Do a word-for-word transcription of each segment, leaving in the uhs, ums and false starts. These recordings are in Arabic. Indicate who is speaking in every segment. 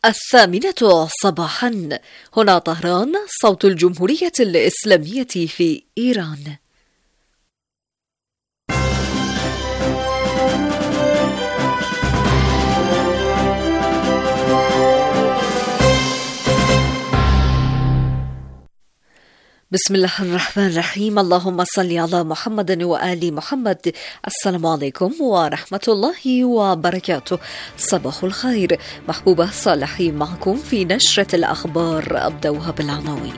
Speaker 1: الثامنة صباحا. هنا طهران، صوت الجمهورية الإسلامية في إيران. بسم الله الرحمن الرحيم. اللهم صل على محمد وآل محمد. السلام عليكم ورحمة الله وبركاته. صباح الخير. محبوبة صالحي معكم في نشرة الأخبار. أبدأها بالعناوين.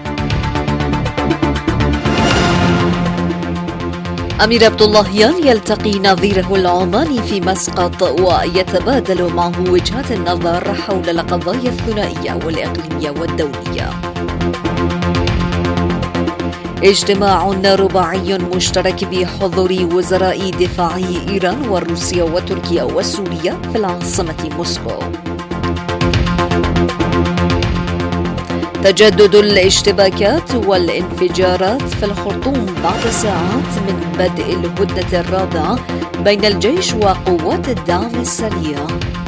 Speaker 1: أمير عبد اللهيان يلتقي نظيره العماني في مسقط ويتبادل معه وجهات النظر حول القضايا الثنائية والإقليمية والدولية. اجتماع رباعي مشترك بحضور وزراء دفاع إيران وروسيا وتركيا وسوريا في العاصمة موسكو. تجدد الاشتباكات والانفجارات في الخرطوم بعد ساعات من بدء الهدنة الرابعة بين الجيش وقوات الدعم السريع.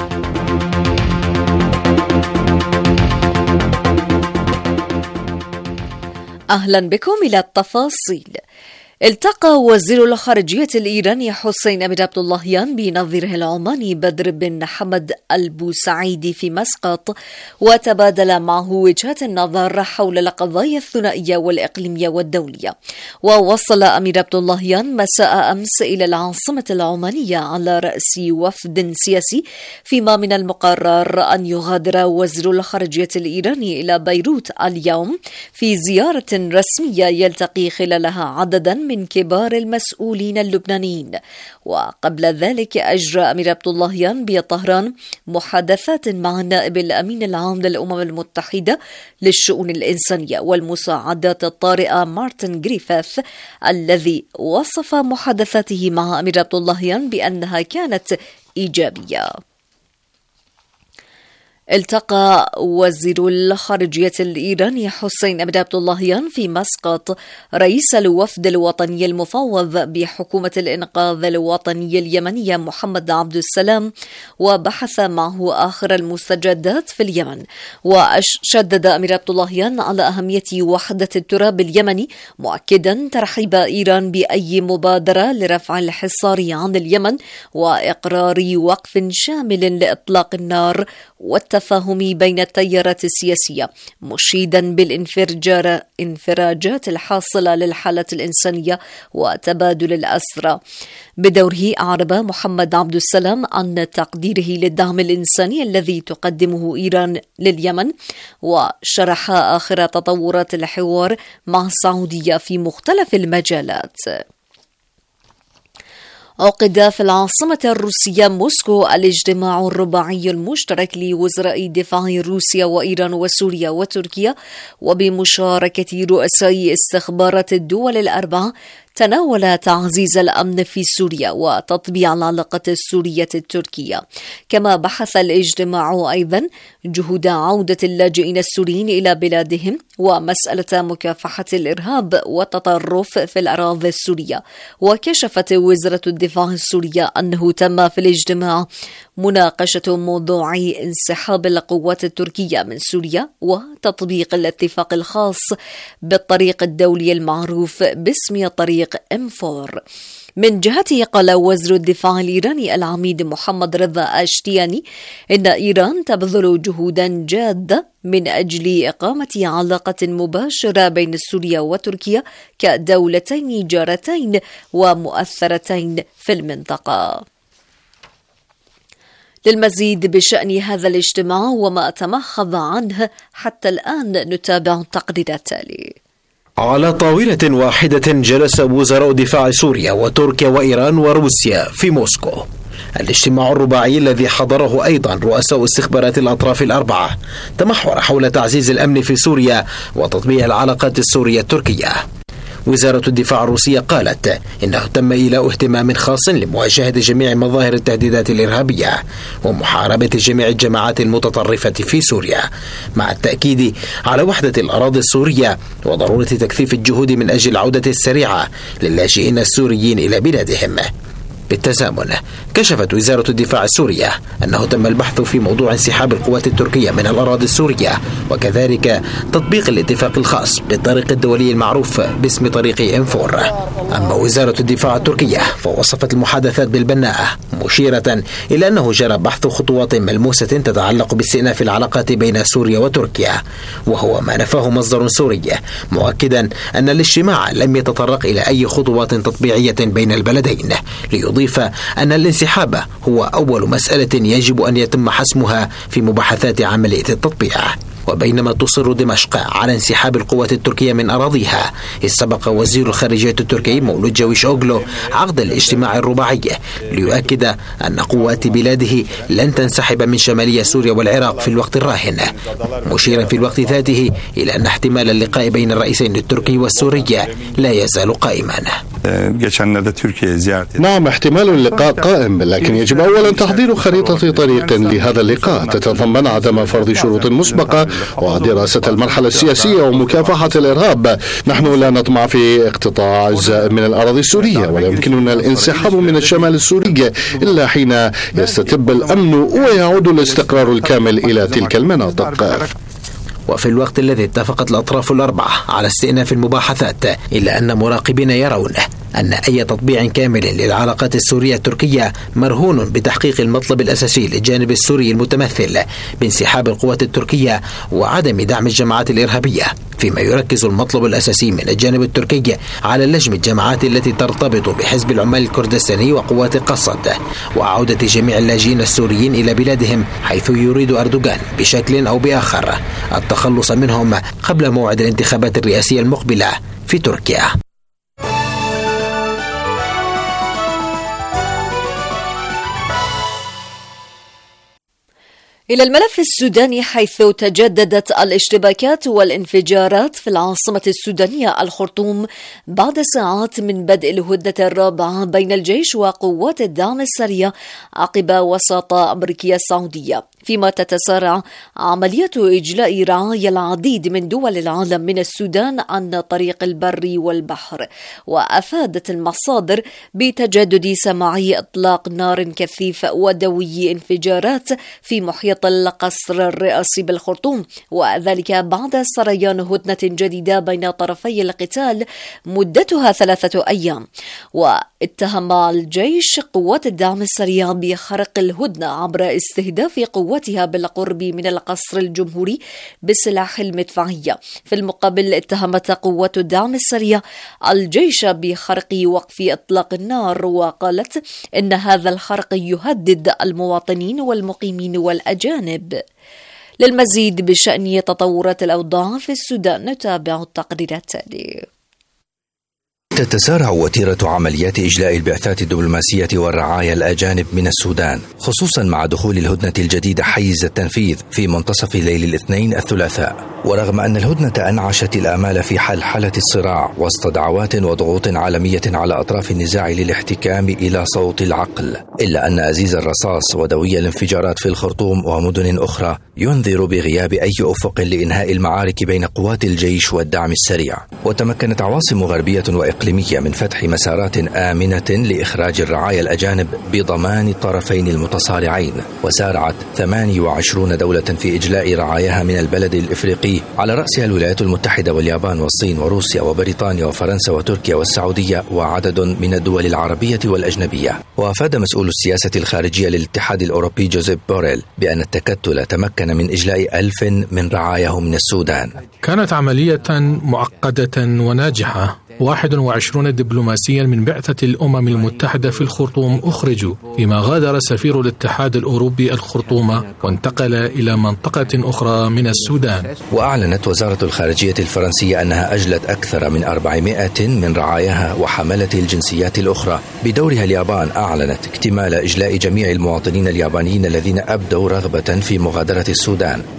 Speaker 1: أهلا بكم إلى التفاصيل. التقى وزير الخارجية الإيراني حسين أمير عبد اللهيان بنظيره العماني بدر بن حمد البوسعيدي في مسقط وتبادل معه وجهات النظر حول القضايا الثنائية والإقليمية والدولية. ووصل أمير عبد اللهيان مساء أمس إلى العاصمة العمانية على رأس وفد سياسي، فيما من المقرر أن يغادر وزير الخارجية الإيراني إلى بيروت اليوم في زيارة رسمية يلتقي خلالها عددا من كبار المسؤولين اللبنانيين. وقبل ذلك أجرى أمير عبد اللهيان بطهران محادثات مع النائب الأمين العام للأمم المتحدة للشؤون الإنسانية والمساعدات الطارئة مارتن غريفيث، الذي وصف محادثاته مع أمير عبد اللهيان بأنها كانت إيجابية. التقى وزير الخارجية الإيراني حسين أمير عبد اللهيان في مسقط رئيس الوفد الوطني المفوض بحكومة الإنقاذ الوطني اليمنية محمد عبد السلام، وبحث معه آخر المستجدات في اليمن. وشدد أمير عبد اللهيان على أهمية وحدة التراب اليمني، مؤكدا ترحيب إيران بأي مبادرة لرفع الحصار عن اليمن وإقرار وقف شامل لإطلاق النار والتفاهم بين التيارات السياسية، مشيدا بالانفراجات الحاصلة للحالة الإنسانية وتبادل الأسرى. بدوره أعرب محمد عبد السلام عن تقديره للدعم الإنساني الذي تقدمه إيران لليمن، وشرح آخر تطورات الحوار مع السعودية في مختلف المجالات. عقد في العاصمة الروسية موسكو الاجتماع الرباعي المشترك لوزراء دفاع روسيا وإيران وسوريا وتركيا، وبمشاركة رؤساء استخبارات الدول الأربعة، تناول تعزيز الأمن في سوريا وتطبيع العلاقة السورية التركية. كما بحث الاجتماع أيضا جهود عودة اللاجئين السوريين إلى بلادهم ومسألة مكافحة الإرهاب والتطرف في الأراضي السورية. وكشفت وزارة الدفاع السورية أنه تم في الاجتماع مناقشة موضوع انسحاب القوات التركية من سوريا وتطبيق الاتفاق الخاص بالطريق الدولي المعروف باسم طريق إم فور. من جهته قال وزير الدفاع الإيراني العميد محمد رضا أشتياني إن إيران تبذل جهودا جادة من أجل إقامة علاقة مباشرة بين سوريا وتركيا كدولتين جارتين ومؤثرتين في المنطقة. للمزيد بشأن هذا الاجتماع وما تمخض عنه حتى الآن نتابع التقرير التالي.
Speaker 2: على طاولة واحدة جلس وزراء دفاع سوريا وتركيا وإيران وروسيا في موسكو. الاجتماع الرباعي الذي حضره أيضا رؤساء استخبارات الأطراف الأربعة تمحور حول تعزيز الأمن في سوريا وتطبيع العلاقات السورية التركية. وزارة الدفاع الروسية قالت إنه تم إيلاء اهتمام خاص لمواجهة جميع مظاهر التهديدات الإرهابية ومحاربة جميع الجماعات المتطرفة في سوريا، مع التأكيد على وحدة الأراضي السورية وضرورة تكثيف الجهود من أجل العودة السريعة للاجئين السوريين إلى بلادهم. بالتزامن كشفت وزارة الدفاع السورية أنه تم البحث في موضوع انسحاب القوات التركية من الأراضي السورية، وكذلك تطبيق الاتفاق الخاص بالطريق الدولي المعروف باسم طريق إنفور. أما وزارة الدفاع التركية فوصفت المحادثات بالبناءة، مشيرة إلى أنه جرى بحث خطوات ملموسة تتعلق باستئناف العلاقات بين سوريا وتركيا، وهو ما نفاه مصدر سوري، مؤكدا أن الاجتماع لم يتطرق إلى أي خطوات تطبيعية بين البلدين، ليضيف أن الانسحاب هو أول مسألة يجب أن يتم حسمها في مباحثات عملية التطبيع. وبينما تصر دمشق على انسحاب القوات التركية من أراضيها، استبق وزير الخارجية التركي مولود جاويش أوغلو عقد الاجتماع الرباعي ليؤكد أن قوات بلاده لن تنسحب من شمالية سوريا والعراق في الوقت الراهن، مشيرا في الوقت ذاته إلى أن احتمال اللقاء بين الرئيسين التركي والسوري لا يزال قائما.
Speaker 3: نعم، احتمال اللقاء قائم، لكن يجب أولا تحضير خريطة طريق لهذا اللقاء تتضمن عدم فرض شروط مسبقة ودراسة المرحلة السياسية ومكافحة الإرهاب. نحن لا نطمع في اقتطاع أجزاء من الأراضي السورية، ولا يمكننا الانسحاب من الشمال السوري إلا حين يستتب الأمن ويعود الاستقرار الكامل إلى تلك المناطق.
Speaker 2: وفي الوقت الذي اتفقت الأطراف الأربعة على استئناف المباحثات، إلا أن مراقبين يرون أن أي تطبيع كامل للعلاقات السورية التركية مرهون بتحقيق المطلب الأساسي للجانب السوري المتمثل بانسحاب القوات التركية وعدم دعم الجماعات الإرهابية، فيما يركز المطلب الأساسي من الجانب التركي على لجم الجماعات التي ترتبط بحزب العمال الكردستاني وقوات قسد، وعودة جميع اللاجئين السوريين إلى بلادهم، حيث يريد أردوغان بشكل أو بآخر التخلص منهم قبل موعد الانتخابات الرئاسية المقبلة في تركيا.
Speaker 1: إلى الملف السوداني، حيث تجددت الاشتباكات والانفجارات في العاصمة السودانية الخرطوم بعد ساعات من بدء الهدنة الرابعة بين الجيش وقوات الدعم السريع عقب وساطة أمريكية سعودية، فيما تتسارع عملية إجلاء رعايا العديد من دول العالم من السودان عن طريق البر والبحر. وأفادت المصادر بتجدد سماعي إطلاق نار كثيف ودوي انفجارات في محيط القصر الرئاسي بالخرطوم، وذلك بعد سريان هدنة جديدة بين طرفي القتال مدتها ثلاثة أيام. واتهم الجيش قوات الدعم السريع بخرق الهدنة عبر استهداف قواتها بالقرب من القصر الجمهوري بسلاح المدفعية. في المقابل اتهمت قوات الدعم السريع الجيش بخرق وقف إطلاق النار، وقالت إن هذا الخرق يهدد المواطنين والمقيمين والأجانب. للمزيد بشأن تطورات الأوضاع في السودان نتابع التقرير التالي.
Speaker 4: تتسارع وتيرة عمليات إجلاء البعثات الدبلوماسية والرعايا الأجانب من السودان، خصوصا مع دخول الهدنة الجديدة حيز التنفيذ في منتصف ليل الاثنين الثلاثاء. ورغم أن الهدنة أنعشت الآمال في حلحلة الصراع وسط دعوات وضغوط عالمية على أطراف النزاع للاحتكام إلى صوت العقل، إلا أن أزيز الرصاص ودوي الانفجارات في الخرطوم ومدن أخرى ينذر بغياب أي أفق لإنهاء المعارك بين قوات الجيش والدعم السريع. وتمكنت عواصم غربية وإقليمية من فتح مسارات آمنة لإخراج الرعايا الأجانب بضمان الطرفين المتصارعين، وسارعت ثمانية وعشرين دولة في إجلاء رعاياها من البلد الإفريقي، على رأسها الولايات المتحدة واليابان والصين وروسيا وبريطانيا وفرنسا وتركيا والسعودية وعدد من الدول العربية والأجنبية. وأفاد مسؤول السياسة الخارجية للاتحاد الأوروبي جوزيف بوريل بأن التكتل تمكن من إجلاء ألف من رعاياه من السودان.
Speaker 5: كانت عملية معقدة وناجحة. واحد وعشرين دبلوماسيا من بعثة الأمم المتحدة في الخرطوم أخرجوا، فيما غادر سفير الاتحاد الأوروبي الخرطوم وانتقل إلى منطقة أخرى من السودان.
Speaker 4: وأعلنت وزارة الخارجية الفرنسية أنها أجلت أكثر من أربعمائة من رعاياها وحملة الجنسيات الأخرى. بدورها اليابان أعلنت اكتمال إجلاء جميع المواطنين اليابانيين الذين أبدوا رغبة في مغادرة السودان،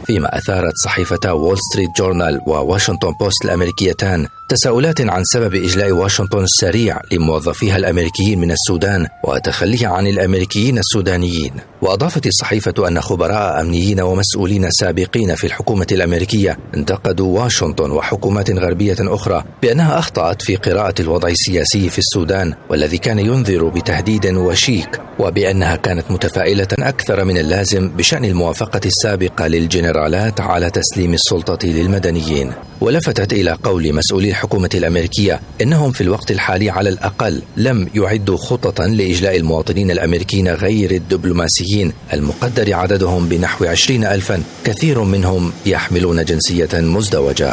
Speaker 4: فيما أثارت صحيفتا وول ستريت جورنال وواشنطن بوست الأمريكيتان تساؤلات عن سبب إجلاء واشنطن السريع لموظفيها الأمريكيين من السودان وتخليها عن الأمريكيين السودانيين. وأضافت الصحيفة أن خبراء أمنيين ومسؤولين سابقين في الحكومة الأمريكية انتقدوا واشنطن وحكومات غربية أخرى بأنها أخطأت في قراءة الوضع السياسي في السودان والذي كان ينذر بتهديد وشيك، وبأنها كانت متفائلة أكثر من اللازم بشأن الموافقة السابقة للجنرالات على تسليم السلطة للمدنيين. ولفتت إلى قول مسؤولي الحكومة الأمريكية إنهم في الوقت الحالي على الأقل لم يعدوا خططا لإجلاء المواطنين الأمريكيين غير الدبلوماسيين المقدر عددهم بنحو عشرين ألفا، كثير منهم يحملون جنسية مزدوجة.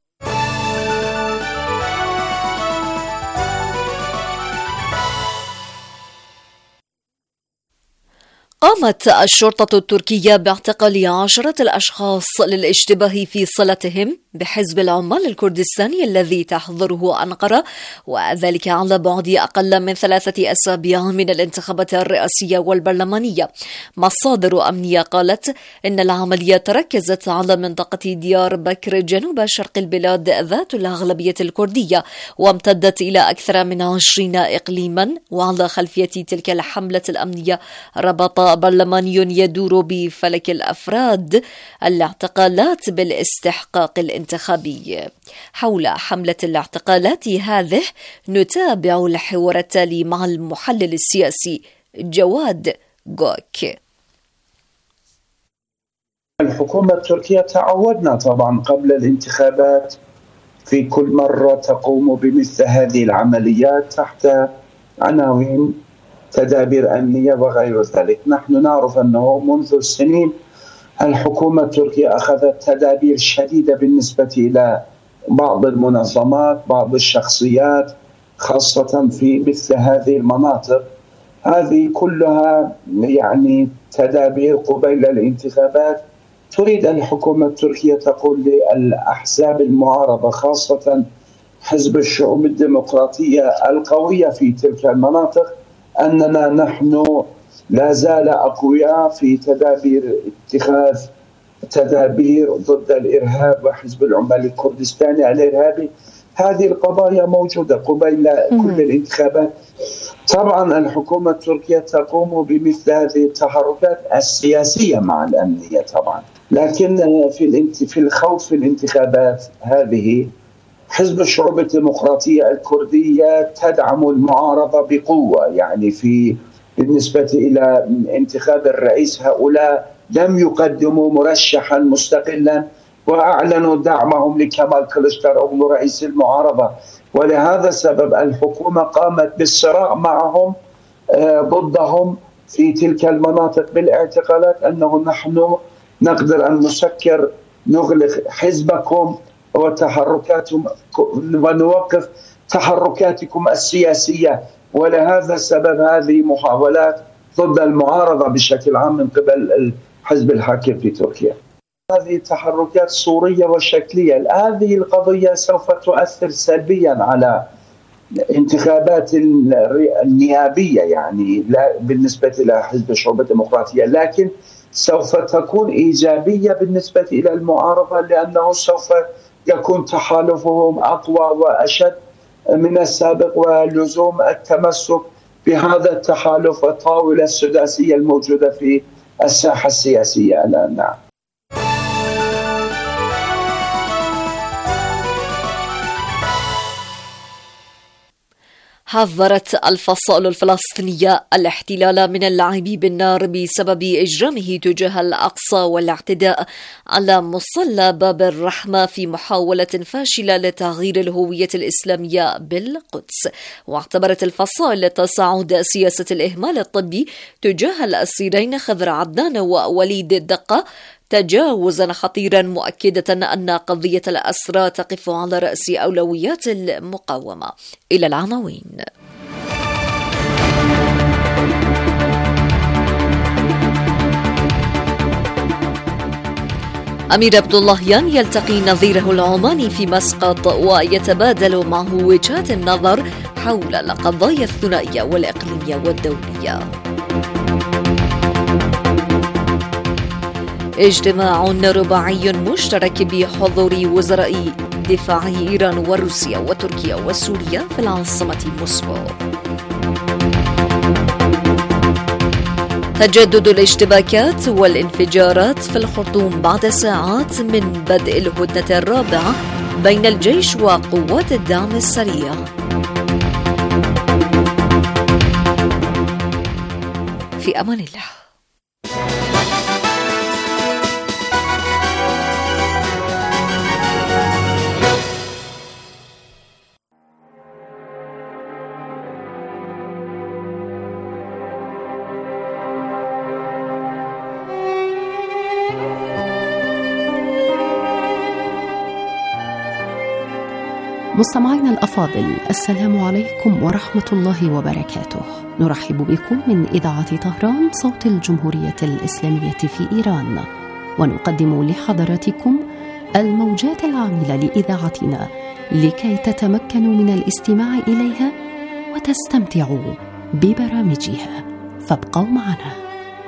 Speaker 1: قامت الشرطة التركية باعتقال عشرة الأشخاص للاشتباه في صلتهم بحزب العمال الكردستاني الذي تحضره أنقرة، وذلك على بعد أقل من ثلاثة أسابيع من الانتخابات الرئاسية والبرلمانية. مصادر أمنية قالت إن العملية تركزت على منطقة ديار بكر جنوب شرق البلاد ذات الأغلبية الكردية، وامتدت إلى أكثر من عشرين إقليما. وعلى خلفية تلك الحملة الأمنية ربط برلماني يدور بفلك الأفراد الاعتقالات بالاستحقاق الانتخابي. حول حملة الاعتقالات هذه نتابع الحوار التالي مع المحلل السياسي جواد غوك.
Speaker 6: الحكومة التركية تعودنا طبعا قبل الانتخابات في كل مرة تقوم بمثل هذه العمليات تحت عناوين تدابير أمنية وغير ذلك. نحن نعرف أنه منذ سنين الحكومة التركية أخذت تدابير شديدة بالنسبة إلى بعض المنظمات، بعض الشخصيات، خاصة في مثل هذه المناطق. هذه كلها يعني تدابير قبيل الانتخابات. تريد الحكومة التركية تقول للأحزاب المعارضة خاصة حزب الشعوب الديمقراطية القوية في تلك المناطق أننا نحن لا زال أقوياء في تدابير اتخاذ تدابير ضد الإرهاب وحزب العمال الكردستاني الإرهابي. هذه القضايا موجودة قبيل كل الانتخابات. طبعا الحكومة التركية تقوم بمثل هذه التحركات السياسية مع الأمنية طبعا، لكن في في الخوف في الانتخابات هذه حزب الشعوب الديمقراطية الكردية تدعم المعارضة بقوة. يعني في بالنسبة إلى انتخاب الرئيس هؤلاء لم يقدموا مرشحا مستقلا وأعلنوا دعمهم لكمال كليشداروغلو رئيس المعارضة، ولهذا السبب الحكومة قامت بالصراع معهم ضدهم في تلك المناطق بالاعتقالات، أنه نحن نقدر أن نسكر نغلق حزبكم وتحركاتهم ونوقف تحركاتكم السياسية. ولهذا السبب هذه محاولات ضد المعارضة بشكل عام من قبل الحزب الحاكم في تركيا. هذه تحركات صورية وشكلية. هذه القضية سوف تؤثر سلبيا على انتخابات النيابية يعني لا بالنسبة إلى حزب الشعوب الديمقراطية، لكن سوف تكون إيجابية بالنسبة إلى المعارضة، لأنه سوف يكون تحالفهم أقوى وأشد من السابق، ولزوم التمسك بهذا التحالف والطاولة السداسية الموجودة في الساحة السياسية الآن. نعم.
Speaker 1: حذرت الفصائل الفلسطينية الاحتلال من اللعب بالنار بسبب إجرامه تجاه الأقصى والاعتداء على مصلى باب الرحمة في محاولة فاشلة لتغيير الهوية الإسلامية بالقدس. واعتبرت الفصائل تصاعد سياسة الإهمال الطبي تجاه الأسيرين خضر عدنان ووليد الدقة تجاوزا خطيرا، مؤكدة أن قضية الأسرى تقف على رأس أولويات المقاومة. إلى العناوين. أمير عبد اللهيان يلتقي نظيره العماني في مسقط ويتبادل معه وجهات النظر حول القضايا الثنائية والإقليمية والدولية. اجتماع رباعي مشترك بحضور وزراء دفاع إيران وروسيا وتركيا وسوريا في العاصمة موسكو. تجدد الاشتباكات والانفجارات في الخرطوم بعد ساعات من بدء الهدنة الرابعة بين الجيش وقوات الدعم السريع. في أمان الله.
Speaker 7: مستمعينا الأفاضل، السلام عليكم ورحمة الله وبركاته. نرحب بكم من إذاعة طهران صوت الجمهورية الإسلامية في إيران، ونقدم لحضراتكم الموجات العاملة لإذاعتنا لكي تتمكنوا من الاستماع إليها وتستمتعوا ببرامجها، فابقوا معنا.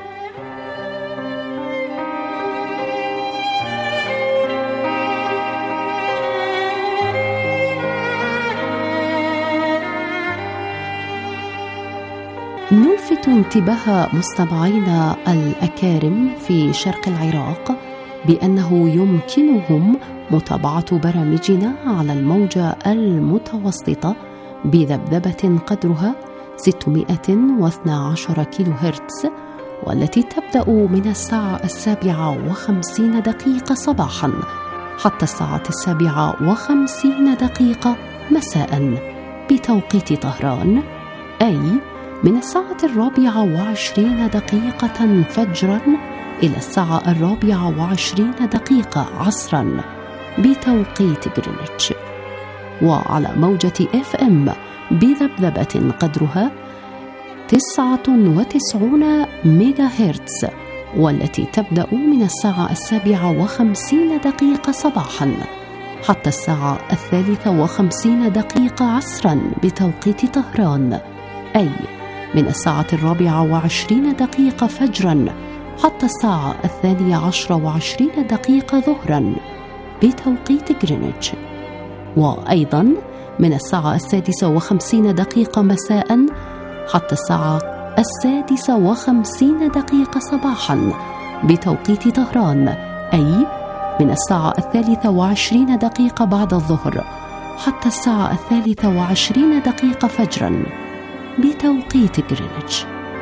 Speaker 7: نلفت انتباه مستمعينا الأكارم في شرق العراق بأنه يمكنهم متابعة برامجنا على الموجة المتوسطة بذبذبة قدرها ستمائة واثني عشر كيلو هرتز، والتي تبدأ من الساعة السابعة وخمسين دقيقة صباحا حتى الساعة السابعة وخمسين دقيقة مساء بتوقيت طهران، أي من الساعة الرابعة وعشرين دقيقة فجرا إلى الساعة الرابعة وعشرين دقيقة عصرا بتوقيت غرينتش، وعلى موجة إف إم بذبذبة قدرها تسعة وتسعين ميجا هرتز، والتي تبدأ من الساعة السابعة وخمسين دقيقة صباحا حتى الساعة الثالثة وخمسين دقيقة عصرا بتوقيت طهران، أي من الساعة الرابعة وعشرين دقيقة فجرا حتى الساعة الثانية عشر وعشرين دقيقة ظهرا بتوقيت غرينتش، وأيضا من الساعة السادسة وخمسين دقيقة مساء حتى الساعة السادسة وخمسين دقيقة صباحا بتوقيت طهران، أي من الساعة الثالثة وعشرين دقيقة بعد الظهر حتى الساعة الثالثة وعشرين دقيقة فجرا بتوقيت غرينتش.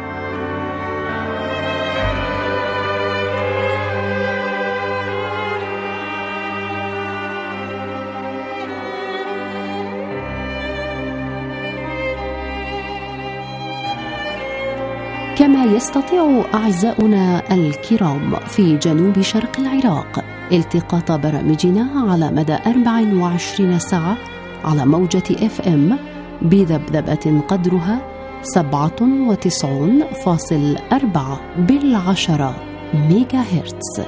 Speaker 7: كما يستطيع أعزاؤنا الكرام في جنوب شرق العراق التقاط برامجنا على مدى أربع وعشرين ساعة على موجة إف إم بذبذبة قدرها سبعة وتسعين فاصل أربعة بالعشرة ميجا هرتز.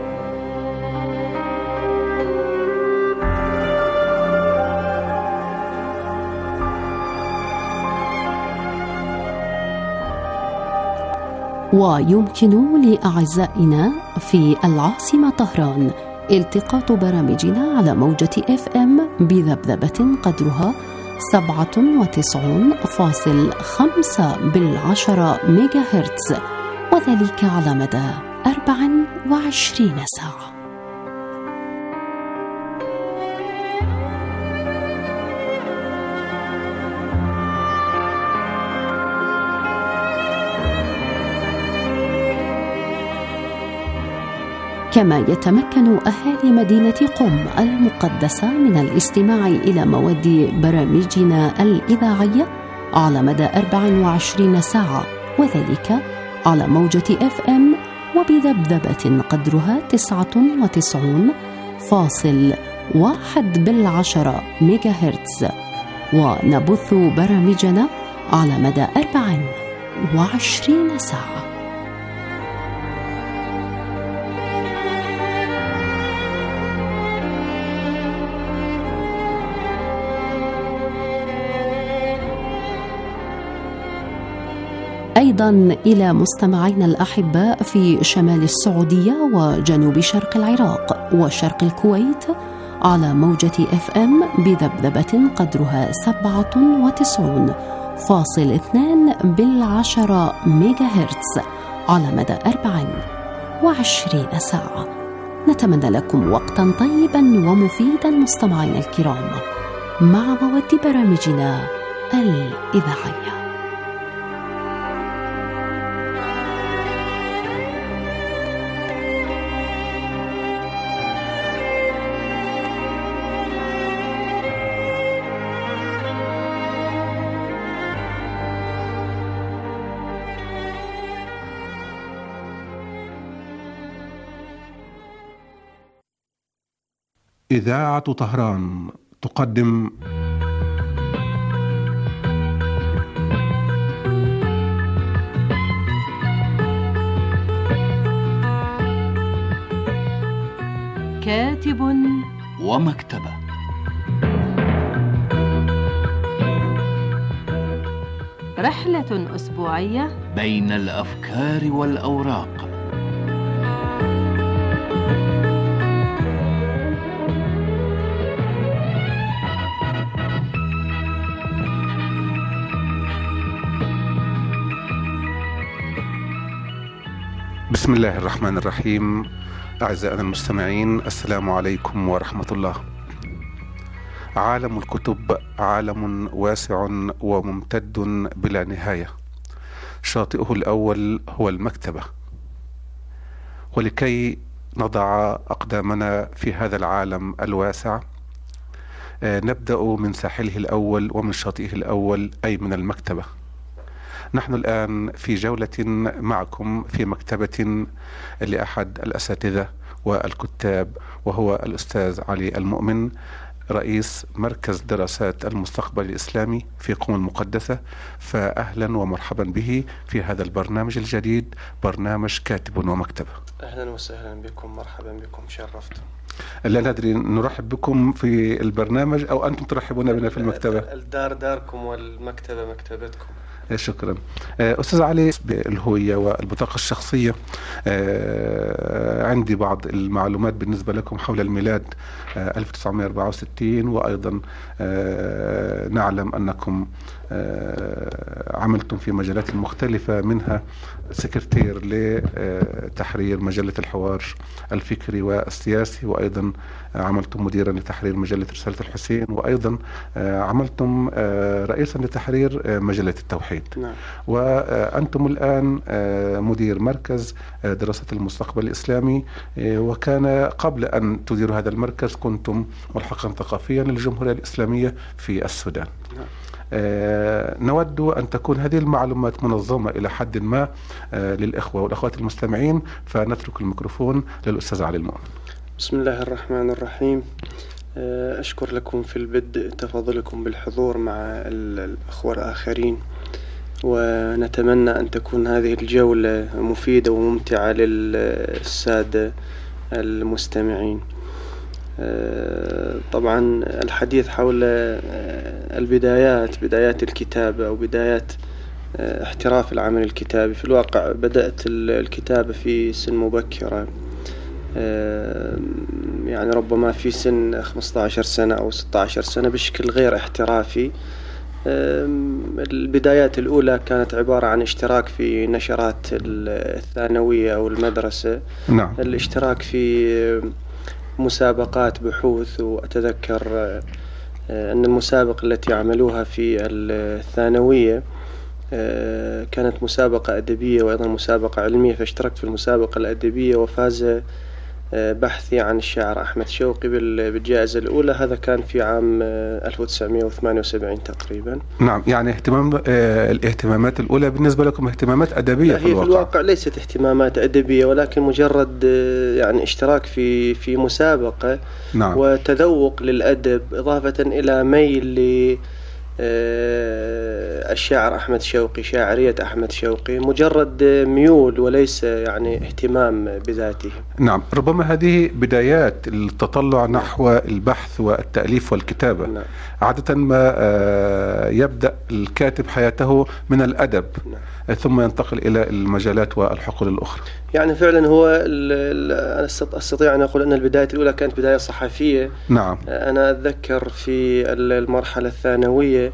Speaker 7: ويمكن لأعزائنا في العاصمة طهران التقاط برامجنا على موجة إف إم بذبذبة قدرها سبعة وتسعين فاصل خمسة بالعشرة ميجا هرتز، وذلك على مدى أربع وعشرين ساعة. كما يتمكن أهالي مدينة قم المقدسة من الاستماع إلى مواد برامجنا الإذاعية على مدى أربع وعشرين ساعة، وذلك على موجة إف إم وبذبذبة قدرها تسعة وتسعين فاصل واحد بالعشرة ميجا هرتز، ونبث برامجنا على مدى أربع وعشرين ساعة. أيضا إلى مستمعينا الأحباء في شمال السعودية وجنوب شرق العراق وشرق الكويت على موجة اف ام بذبذبة قدرها سبعة وتسعون فاصل اثنان بالعشرة ميجا هرتز على مدى أربع وعشرين ساعة. نتمنى لكم وقتا طيبا ومفيدا مستمعينا الكرام مع مواد برامجنا الإذاعية.
Speaker 8: إذاعة طهران تقدم
Speaker 7: كاتب
Speaker 9: ومكتبة،
Speaker 7: رحلة أسبوعية
Speaker 9: بين الأفكار والأوراق.
Speaker 8: بسم الله الرحمن الرحيم. أعزائنا المستمعين، السلام عليكم ورحمة الله. عالم الكتب عالم واسع وممتد بلا نهاية، شاطئه الأول هو المكتبة. ولكي نضع أقدامنا في هذا العالم الواسع نبدأ من ساحله الأول ومن شاطئه الأول، أي من المكتبة. نحن الآن في جولة معكم في مكتبة لأحد الأساتذة والكتاب، وهو الأستاذ علي المؤمن، رئيس مركز دراسات المستقبل الإسلامي في قم المقدسة. فأهلا ومرحبا به في هذا البرنامج الجديد، برنامج كاتب ومكتبة.
Speaker 10: أهلا وسهلا بكم، مرحبا بكم، شرفتم.
Speaker 8: لا ندري نرحب بكم في البرنامج أو أنتم ترحبون بنا في المكتبة؟
Speaker 10: الدار داركم والمكتبة مكتبتكم.
Speaker 8: شكرا. أستاذ علي، بالهوية والبطاقة الشخصية عندي بعض المعلومات بالنسبة لكم حول الميلاد ألف وتسعمائة وأربعة وستين، وأيضا نعلم أنكم عملتم في مجالات مختلفة، منها سكرتير لتحرير مجلة الحوار الفكري والسياسي، وأيضا عملتم مديرا لتحرير مجلة رسالة الحسين، وأيضا عملتم رئيسا لتحرير مجلة التوحيد.
Speaker 10: نعم.
Speaker 8: وأنتم الآن مدير مركز دراسة المستقبل الإسلامي، وكان قبل أن تديروا هذا المركز كنتم ملحقا ثقافيا للجمهورية الإسلامية في السودان.
Speaker 10: نعم.
Speaker 8: آه نود أن تكون هذه المعلومات منظمة إلى حد ما آه للإخوة والأخوات المستمعين، فنترك الميكروفون للأستاذ علي المؤمن.
Speaker 10: بسم الله الرحمن الرحيم. آه أشكر لكم في البدء تفضلكم بالحضور مع الأخوة الآخرين، ونتمنى أن تكون هذه الجولة مفيدة وممتعة للسادة المستمعين. طبعا الحديث حول البدايات، بدايات الكتابة أو بدايات احتراف العمل الكتابي. في الواقع بدأت الكتابة في سن مبكرة، يعني ربما في سن خمسة عشر سنة أو ستة عشر سنة بشكل غير احترافي. البدايات الأولى كانت عبارة عن اشتراك في نشرات الثانوية أو المدرسة.
Speaker 8: نعم.
Speaker 10: الاشتراك في مسابقات بحوث، وأتذكر أن المسابقة التي عملوها في الثانوية كانت مسابقة أدبية وأيضا مسابقة علمية، فاشتركت في المسابقة الأدبية وفاز بحثي عن الشاعر أحمد شوقي بالجائزة الأولى. هذا كان في عام ألف وتسعمائة وثمانية وسبعين تقريبا.
Speaker 8: نعم، يعني اهتمام آه الاهتمامات الأولى بالنسبة لكم اهتمامات أدبية.
Speaker 10: هي في الواقع. في الواقع ليست اهتمامات أدبية، ولكن مجرد يعني اشتراك في في مسابقة.
Speaker 8: نعم.
Speaker 10: وتذوق للأدب، إضافة إلى ميل الشاعر أحمد شوقي، شاعرية أحمد شوقي، مجرد ميول وليس يعني اهتمام بذاته.
Speaker 8: نعم، ربما هذه بدايات التطلع نحو البحث والتأليف والكتابة. نعم. عادة ما يبدأ الكاتب حياته من الأدب. نعم. ثم ينتقل إلى المجالات والحقول الأخرى.
Speaker 10: يعني فعلا هو أنا أستطيع أن أقول أن البداية الأولى كانت بداية صحفية.
Speaker 8: نعم.
Speaker 10: أنا أتذكر في المرحلة الثانوية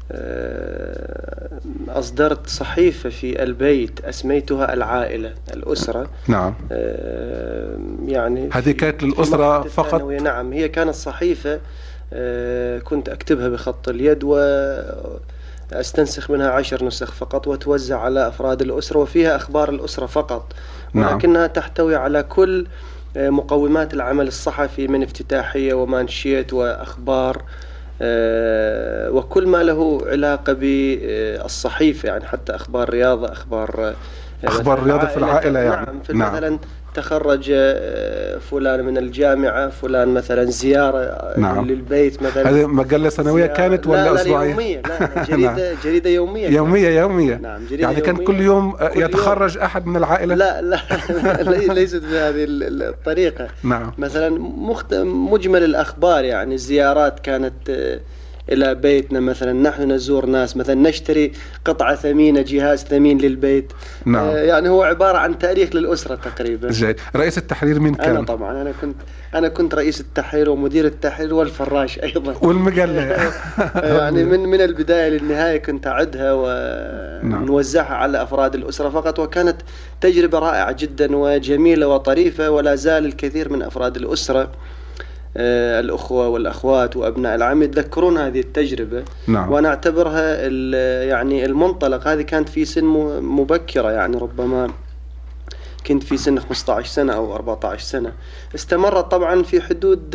Speaker 10: أصدرت صحيفة في البيت أسميتها العائلة الأسرة.
Speaker 8: نعم.
Speaker 10: يعني
Speaker 8: هذه كانت للأسرة فقط؟
Speaker 10: نعم، هي كانت صحيفة كنت أكتبها بخط اليد وأستنسخ منها عشر نسخ فقط وتوزع على أفراد الأسرة، وفيها أخبار الأسرة فقط، ولكنها نعم. تحتوي على كل مقومات العمل الصحفي من افتتاحية ومانشيت وأخبار أه وكل ما له علاقة بالصحيفة، يعني حتى أخبار رياضة، أخبار
Speaker 8: أخبار رياضة في العائلة يعني.
Speaker 10: نعم. في نعم. مثلا تخرج فلان من الجامعة، فلان مثلا زيارة نعم. للبيت مثلا.
Speaker 8: هذه مجلة سنوية كانت ولا أسبوعية؟
Speaker 10: لا لا يومية. لا جريدة جريدة يومية.
Speaker 8: يومية يومية.
Speaker 10: نعم
Speaker 8: يعني كان كل يوم كل يتخرج يوم. أحد من العائلة؟
Speaker 10: لا لا ليست بهذه الطريقة.
Speaker 8: نعم.
Speaker 10: مثلا مخت... مجمل الأخبار، يعني الزيارات كانت إلى بيتنا، مثلا نحن نزور ناس، مثلا نشتري قطعة ثمينة، جهاز ثمين للبيت. نعم. آه يعني هو عبارة عن تاريخ للأسرة تقريبا.
Speaker 8: جيد. رئيس التحرير مين كان؟
Speaker 10: أنا طبعا أنا كنت أنا كنت رئيس التحرير ومدير التحرير والفراش أيضا.
Speaker 8: والمجلة.
Speaker 10: يعني من من البداية للنهاية كنت أعدها ونوزعها نعم. على أفراد الأسرة فقط، وكانت تجربة رائعة جدا وجميلة وطريفة، ولا زال الكثير من أفراد الأسرة الأخوة والأخوات وأبناء العم يتذكرون هذه التجربة.
Speaker 8: نعم.
Speaker 10: وأنا أعتبرها يعني المنطلق، هذه كانت في سن مبكرة، يعني ربما كنت في سن خمسة عشر سنة أو أربعة عشر سنة. استمرت طبعا في حدود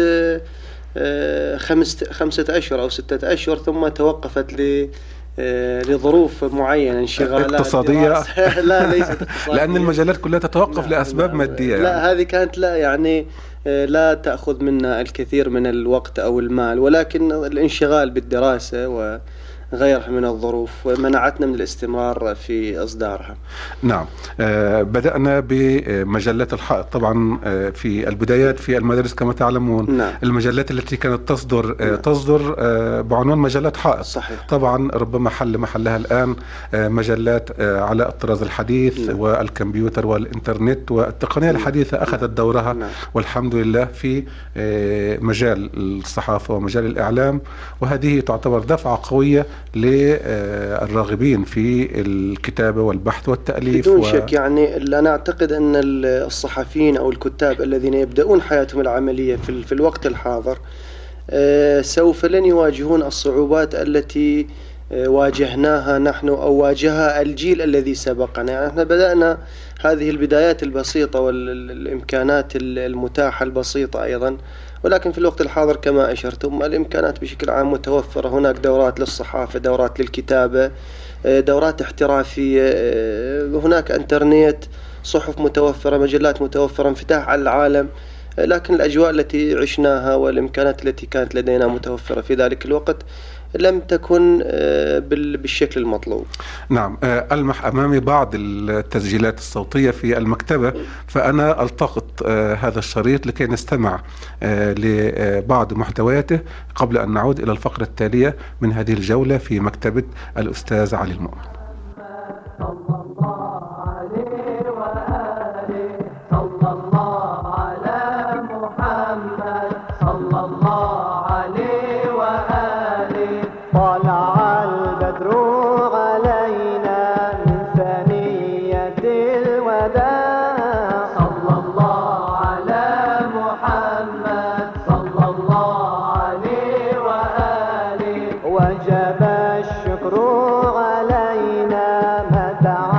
Speaker 10: خمسة خمسة أشهر أو ستة أشهر، ثم توقفت ل لظروف معينة، انشغالات
Speaker 8: اقتصادية.
Speaker 10: لا ليست اقتصادية،
Speaker 8: لأن المجالات كلها تتوقف
Speaker 10: لا
Speaker 8: لأسباب
Speaker 10: لا
Speaker 8: مادية يعني.
Speaker 10: لا هذه كانت لا يعني لا تأخذ منا الكثير من الوقت أو المال، ولكن الانشغال بالدراسة وغيرها من الظروف منعتنا من الاستمرار في إصدارها.
Speaker 8: نعم. آه بدأنا بمجلات الحائط طبعا. آه في البدايات في المدارس كما تعلمون.
Speaker 10: نعم.
Speaker 8: المجلات التي كانت تصدر آه تصدر آه بعنوان مجلات حائط.
Speaker 10: صحيح.
Speaker 8: طبعا ربما حل محلها الآن آه مجلات آه على الطراز الحديث. نعم. والكمبيوتر والإنترنت والتقنية نعم. الحديثة أخذت دورها. نعم. والحمد لله في آه مجال الصحافة ومجال الإعلام، وهذه تعتبر دفعة قوية للراغبين في الكتابة والبحث والتأليف.
Speaker 10: بدون و... شك يعني أنا أعتقد أن الصحفيين أو الكتاب الذين يبدأون حياتهم العملية في, في الوقت الحاضر آه سوف لن يواجهون الصعوبات التي آه واجهناها نحن أو واجهها الجيل الذي سبقنا. يعني احنا بدأنا هذه البدايات البسيطة والإمكانات المتاحة البسيطة أيضا، ولكن في الوقت الحاضر كما أشرتم الإمكانات بشكل عام متوفرة. هناك دورات للصحافة، دورات للكتابة، دورات احترافية، هناك انترنت، صحف متوفرة، مجلات متوفرة، انفتاح على العالم. لكن الأجواء التي عشناها والإمكانات التي كانت لدينا متوفرة في ذلك الوقت لم تكن بالشكل المطلوب.
Speaker 8: نعم. ألمح أمامي بعض التسجيلات الصوتية في المكتبة، فأنا ألتقط هذا الشريط لكي نستمع لبعض محتوياته قبل أن نعود إلى الفقرة التالية من هذه الجولة في مكتبة الأستاذ علي المؤمن.
Speaker 11: وجب الشكر علينا متى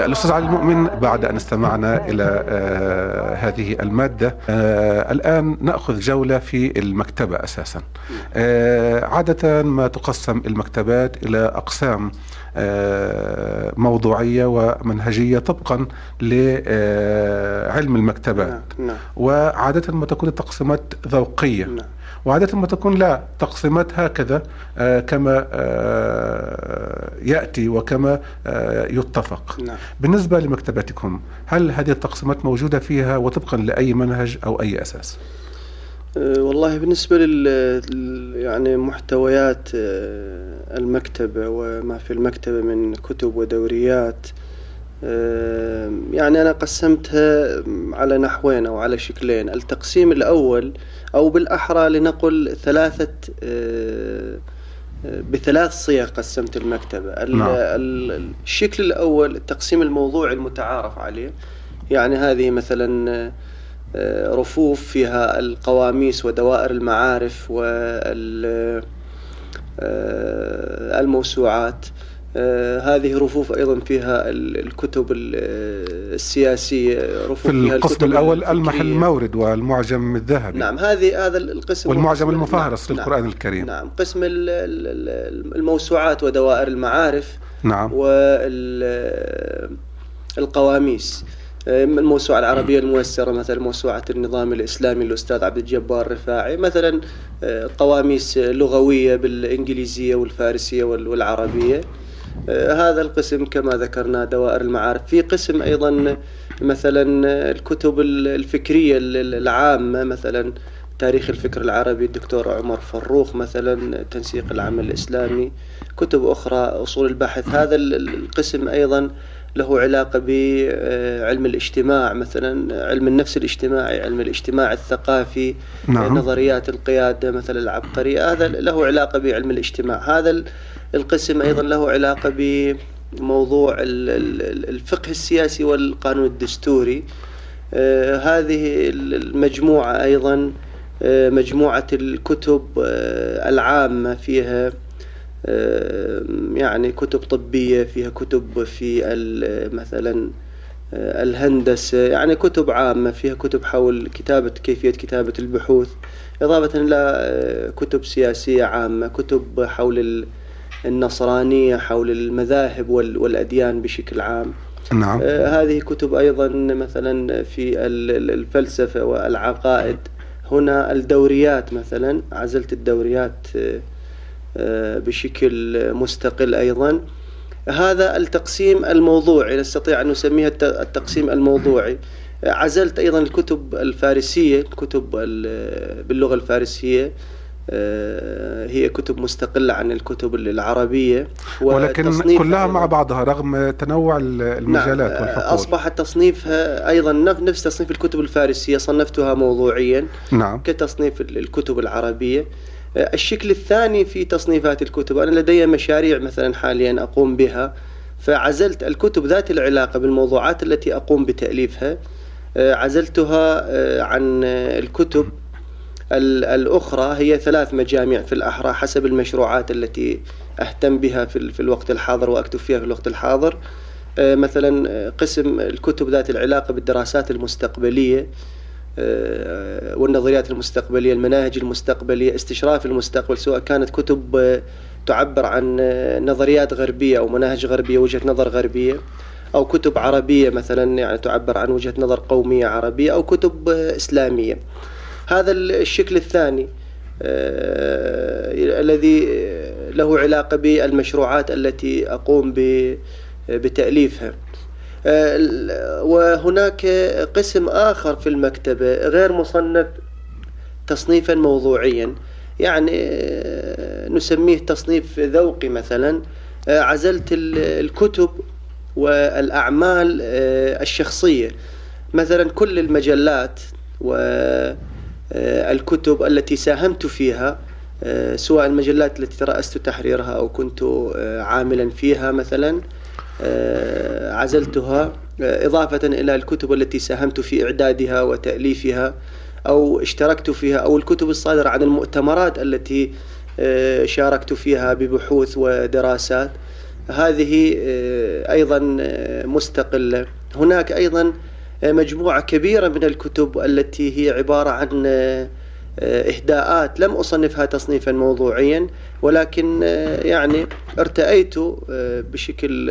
Speaker 8: الأستاذ علي المؤمن، بعد أن استمعنا إلى آه هذه المادة، آه الآن نأخذ جولة في المكتبة. أساسا آه عادة ما تقسم المكتبات إلى أقسام آه موضوعية ومنهجية طبقا لعلم المكتبات. نعم. وعادة ما تكون التقسيمات ذوقية. نعم. وعادة ما تكون لا تقسيمات هكذا آه كما آه يأتي وكما آه يتفق. نعم. بالنسبة لمكتباتكم، هل هذه التقسيمات موجودة فيها وطبقا لأي منهج أو أي أساس؟
Speaker 10: أه والله بالنسبة لل يعني محتويات المكتبة وما في المكتبة من كتب ودوريات، أه يعني أنا قسمتها على نحوين أو على شكلين. التقسيم الأول، أو بالأحرى لنقل ثلاثة أه بثلاث صيغ قسمت المكتبة. نعم. الشكل الأول التقسيم الموضوعي المتعارف عليه، يعني هذه مثلا رفوف فيها القواميس ودوائر المعارف والموسوعات. هذه رفوف أيضا فيها الكتب السياسية، رفوف
Speaker 8: في
Speaker 10: فيها
Speaker 8: القسم الأول المحل المورد والمعجم الذهبي.
Speaker 10: نعم، هذه هذا القسم
Speaker 8: والمعجم المفهرس
Speaker 10: نعم.
Speaker 8: للقرآن الكريم.
Speaker 10: نعم. قسم الموسوعات ودوائر المعارف.
Speaker 8: نعم.
Speaker 10: والقواميس، الموسوعة العربية الميسرة مثلا موسوعة النظام الإسلامي الأستاذ عبد الجبار الرفاعي، مثلا قواميس لغوية بالإنجليزية والفارسية والعربية. هذا القسم كما ذكرنا دوائر المعارف. في قسم أيضا مثلا الكتب الفكرية العامة، مثلا تاريخ الفكر العربي الدكتور عمر فروخ، مثلا تنسيق العمل الإسلامي، كتب أخرى أصول البحث. هذا القسم أيضا له علاقة بعلم الاجتماع، مثلا علم النفس الاجتماعي، علم الاجتماع الثقافي. نعم. نظريات القيادة مثلا العبقرية، هذا له علاقة بعلم الاجتماع. هذا القسم أيضا له علاقة بموضوع الفقه السياسي والقانون الدستوري. هذه المجموعة أيضا مجموعة الكتب العامة، فيها يعني كتب طبية، فيها كتب في مثلا الهندسة، يعني كتب عامة، فيها كتب حول كتابة كيفية كتابة البحوث، إضافة إلى كتب سياسية عامة، كتب حول النصرانية، حول المذاهب والأديان بشكل عام.
Speaker 8: نعم.
Speaker 10: هذه كتب أيضا مثلا في الفلسفة والعقائد. هنا الدوريات، مثلا عزلت الدوريات بشكل مستقل أيضا. هذا التقسيم الموضوعي، نستطيع أن نسميها التقسيم الموضوعي. عزلت أيضا الكتب الفارسية، الكتب باللغة الفارسية هي كتب مستقلة عن الكتب العربية،
Speaker 8: ولكن كلها مع بعضها رغم تنوع المجالات. نعم. والحقول.
Speaker 10: أصبح تصنيفها أيضا نفس تصنيف الكتب الفارسية، صنفتها موضوعيا.
Speaker 8: نعم.
Speaker 10: كتصنيف الكتب العربية. الشكل الثاني في تصنيفات الكتب، أنا لدي مشاريع مثلا حاليا أقوم بها، فعزلت الكتب ذات العلاقة بالموضوعات التي أقوم بتأليفها، عزلتها عن الكتب الأخرى. هي ثلاث مجامع في الأحرى حسب المشروعات التي أهتم بها في الوقت الحاضر وأكتب فيها في الوقت الحاضر. مثلا قسم الكتب ذات العلاقة بالدراسات المستقبلية والنظريات المستقبلية، المناهج المستقبلية، استشراف المستقبل، سواء كانت كتب تعبر عن نظريات غربية أو مناهج غربية، وجهة نظر غربية، أو كتب عربية مثلا يعني تعبر عن وجهة نظر قومية عربية، أو كتب إسلامية. هذا الشكل الثاني الذي له علاقة بالمشروعات التي أقوم بتأليفها. وهناك قسم آخر في المكتبة غير مصنف تصنيفا موضوعيا، يعني نسميه تصنيف ذوقي. مثلا عزلت الكتب والأعمال الشخصية، مثلا كل المجلات والكتب التي ساهمت فيها، سواء المجلات التي ترأست تحريرها أو كنت عاملا فيها مثلا، عزلتها، إضافة إلى الكتب التي ساهمت في إعدادها وتأليفها أو اشتركت فيها، أو الكتب الصادرة عن المؤتمرات التي شاركت فيها ببحوث ودراسات. هذه أيضا مستقلة. هناك أيضا مجموعة كبيرة من الكتب التي هي عبارة عن إهداءات لم أصنفها تصنيفا موضوعيا، ولكن يعني ارتأيت بشكل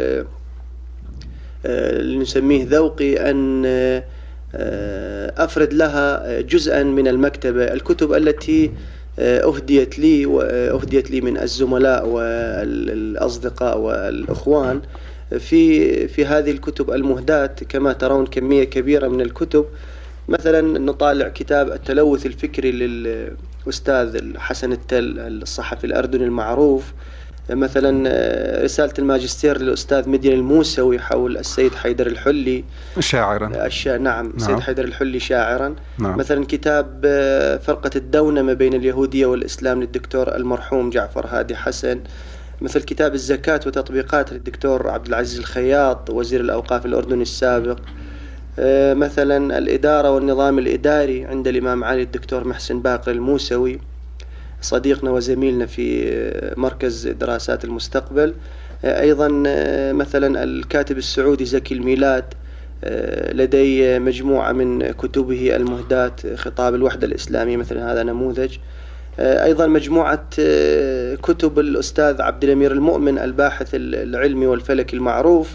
Speaker 10: نسميه ذوقي أن أفرد لها جزءا من المكتبة. الكتب التي أهديت لي وأهديت لي من الزملاء والأصدقاء والأخوان في في هذه الكتب المهداة، كما ترون كمية كبيرة من الكتب. مثلا نطالع كتاب التلوث الفكري للأستاذ حسن التل الصحفي الأردني المعروف، مثلا رسالة الماجستير للأستاذ مدين الموسوي حول السيد حيدر الحلي
Speaker 8: شاعرا.
Speaker 10: الشا... نعم السيد
Speaker 8: نعم.
Speaker 10: حيدر الحلي شاعرا.
Speaker 8: نعم.
Speaker 10: مثلا كتاب فرقة الدونمة بين اليهودية والإسلام للدكتور المرحوم جعفر هادي حسن. مثل كتاب الزكاة وتطبيقات للدكتور عبد العزيز الخياط وزير الأوقاف الأردني السابق. مثلا الإدارة والنظام الإداري عند الإمام علي الدكتور محسن باقر الموسوي صديقنا وزميلنا في مركز دراسات المستقبل. أيضا مثلا الكاتب السعودي زكي الميلاد لدي مجموعة من كتبه المهداة، خطاب الوحدة الإسلامية مثلا هذا نموذج. أيضا مجموعة كتب الأستاذ عبد الأمير المؤمن الباحث العلمي والفلكي المعروف،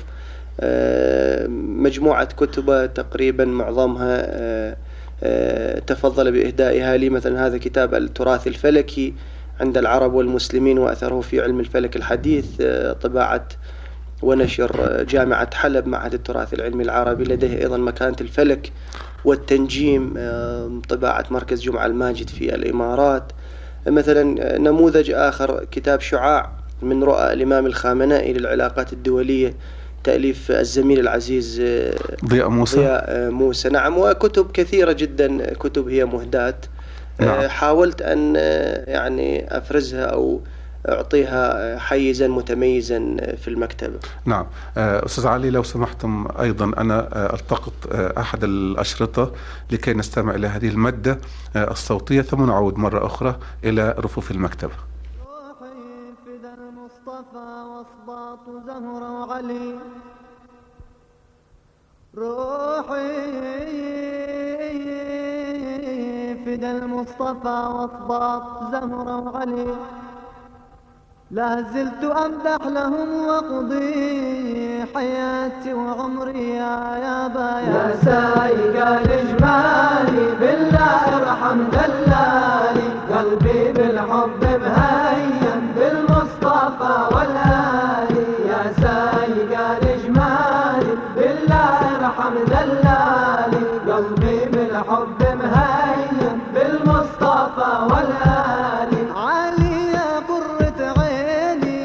Speaker 10: مجموعة كتب تقريبا معظمها تفضل بإهدائها لي. مثلا هذا كتاب التراث الفلكي عند العرب والمسلمين وأثره في علم الفلك الحديث، طباعة ونشر جامعة حلب معهد التراث العلمي العربي. لديه أيضا مكانة الفلك والتنجيم، طباعة مركز جمعة الماجد في الإمارات. مثلا نموذج آخر كتاب شعاع من رؤى الإمام الخامنائي للعلاقات الدولية، تأليف الزميل العزيز
Speaker 8: ضياء موسى.
Speaker 10: ضياء موسى نعم. وكتب كثيرة جدا، كتب هي مهداة. نعم. حاولت أن يعني أفرزها أو أعطيها حيزا متميزا في المكتبة.
Speaker 8: نعم. أستاذ علي لو سمحتم أيضا أنا ألتقط أحد الأشرطة لكي نستمع إلى هذه المادة الصوتية، ثم نعود مرة أخرى إلى رفوف المكتبة.
Speaker 11: روحي فدى المصطفى واصباط زهرة وعلي، لا زلت أمدح لهم وأقضي حياتي وعمري يا يابا يا سايق الإجمالي، بالله ارحم دلالي، قلبي بالحب مهيم بالمصطفى والآلي، يا سايق الإجمالي بالله ارحم دلالي، قلبي بالحب مهيم بالمصطفى والآلي. علي يا قرة عيني،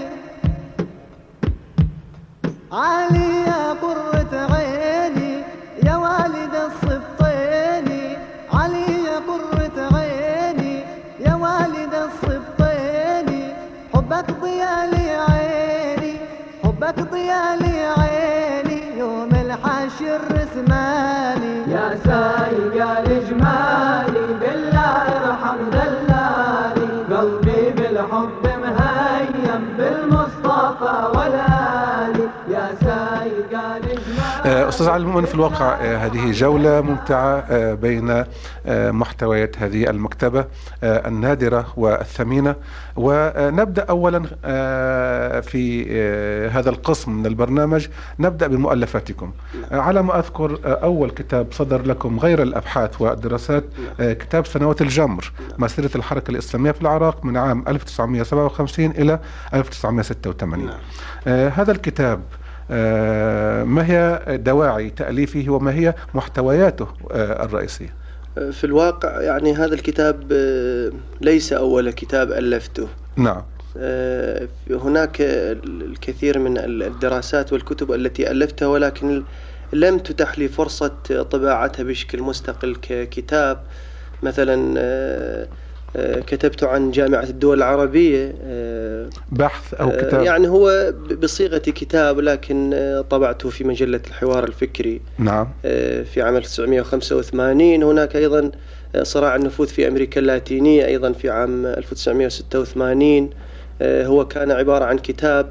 Speaker 11: علي يا قرة عيني يا والد الصبطيني، علي يا قرة عيني يا والد الصبطيني، حبك ضيالي عيني، حبك ضيالي عيني، يوم الحشر رسمالي، يا سايق الإجمالي بالله ارحم دلالي، قلبي بالحب مهيم بالمصطفى والآلي، يا سايق الإجمالي.
Speaker 8: أستاذ علي المؤمن، في الواقع هذه جولة ممتعة بين محتويات هذه المكتبة النادرة والثمينة، ونبدأ أولا في هذا القسم من البرنامج نبدأ بمؤلفاتكم. على ما أذكر أول كتاب صدر لكم غير الأبحاث والدراسات كتاب سنوات الجمر، مسيرة الحركة الإسلامية في العراق من عام ألف وتسعمائة وسبعة وخمسين إلى ألف وتسعمائة وستة وثمانين. هذا الكتاب ما هي دواعي تأليفه وما هي محتوياته الرئيسية؟
Speaker 10: في الواقع يعني هذا الكتاب ليس أول كتاب ألفته.
Speaker 8: نعم.
Speaker 10: هناك الكثير من الدراسات والكتب التي ألفتها، ولكن لم تتح لي فرصة طباعتها بشكل مستقل ككتاب. مثلا كتبت عن جامعة الدول العربية
Speaker 8: بحث أو كتاب،
Speaker 10: يعني هو بصيغة كتاب، لكن طبعته في مجلة الحوار الفكري.
Speaker 8: نعم.
Speaker 10: في عام ألف وتسعمائة وخمسة وثمانين. هناك أيضا صراع النفوذ في أمريكا اللاتينية أيضا في عام ألف وتسعمائة وستة وثمانين. هو كان عبارة عن كتاب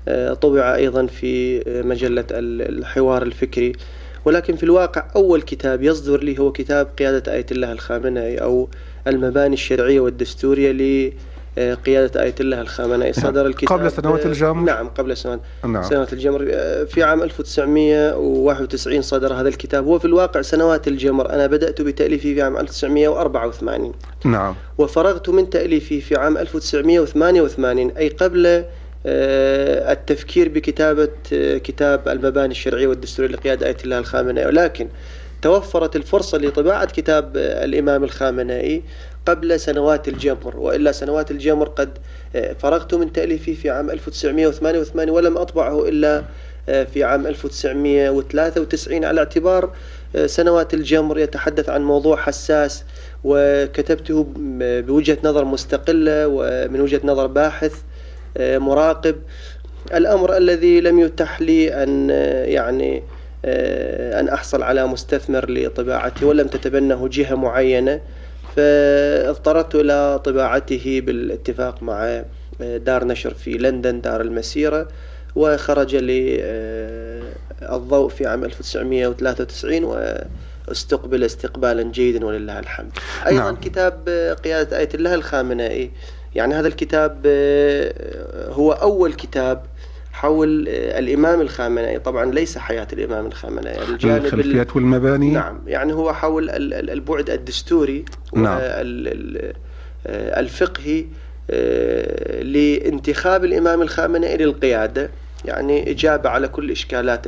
Speaker 10: طبع أيضا في مجلة الحوار الفكري. ولكن في الواقع أول كتاب يصدر لي هو كتاب قيادة آية الله الخامنئي أو المباني الشرعية والدستورية لقيادة آية الله الخامنئي. صدر الكتاب
Speaker 8: قبل سنوات الجمر.
Speaker 10: نعم قبل سنوات
Speaker 8: نعم.
Speaker 10: سنوات الجمر في عام ألف وتسعمئة وواحد وتسعين صدر هذا الكتاب. هو في الواقع سنوات الجمر أنا بدأت بتأليفه في عام ألف وتسعمئة وأربعة وثمانين.
Speaker 8: نعم.
Speaker 10: وفرغت من تأليفه في عام ألف وتسعمئة وثمانية وثمانين أي قبل التفكير بكتابة كتاب المباني الشرعية والدستورية لقيادة آية الله الخامنئي. ولكن توفرت الفرصة لطباعة كتاب الإمام الخامنئي قبل سنوات الجمر، وإلا سنوات الجمر قد فرغت من تأليفه في عام ألف وتسعمئة وثمانية وثمانين ولم أطبعه إلا في عام ألف وتسعمئة وثلاثة وتسعين على اعتبار سنوات الجمر يتحدث عن موضوع حساس، وكتبته بوجهة نظر مستقلة ومن وجهة نظر باحث مراقب. الأمر الذي لم يتح لي أن يعني أن أحصل على مستثمر لطباعته ولم تتبنه جهة معينة، فاضطررت إلى طباعته بالاتفاق مع دار نشر في لندن دار المسيرة، وخرج لي الضوء في عام ألف وتسعمئة وثلاثة وتسعين واستقبل استقبالا جيدا ولله الحمد. أيضا نعم. كتاب قيادة آية الله الخامنئي، يعني هذا الكتاب هو أول كتاب حول الإمام الخامنئي، طبعا ليس حياة الإمام الخامنئي، الجانب
Speaker 8: الخلفيات والمباني.
Speaker 10: نعم، يعني هو حول البعد الدستوري
Speaker 8: نعم.
Speaker 10: والفقهي لانتخاب الإمام الخامنئي للقيادة، يعني إجابة على كل إشكالات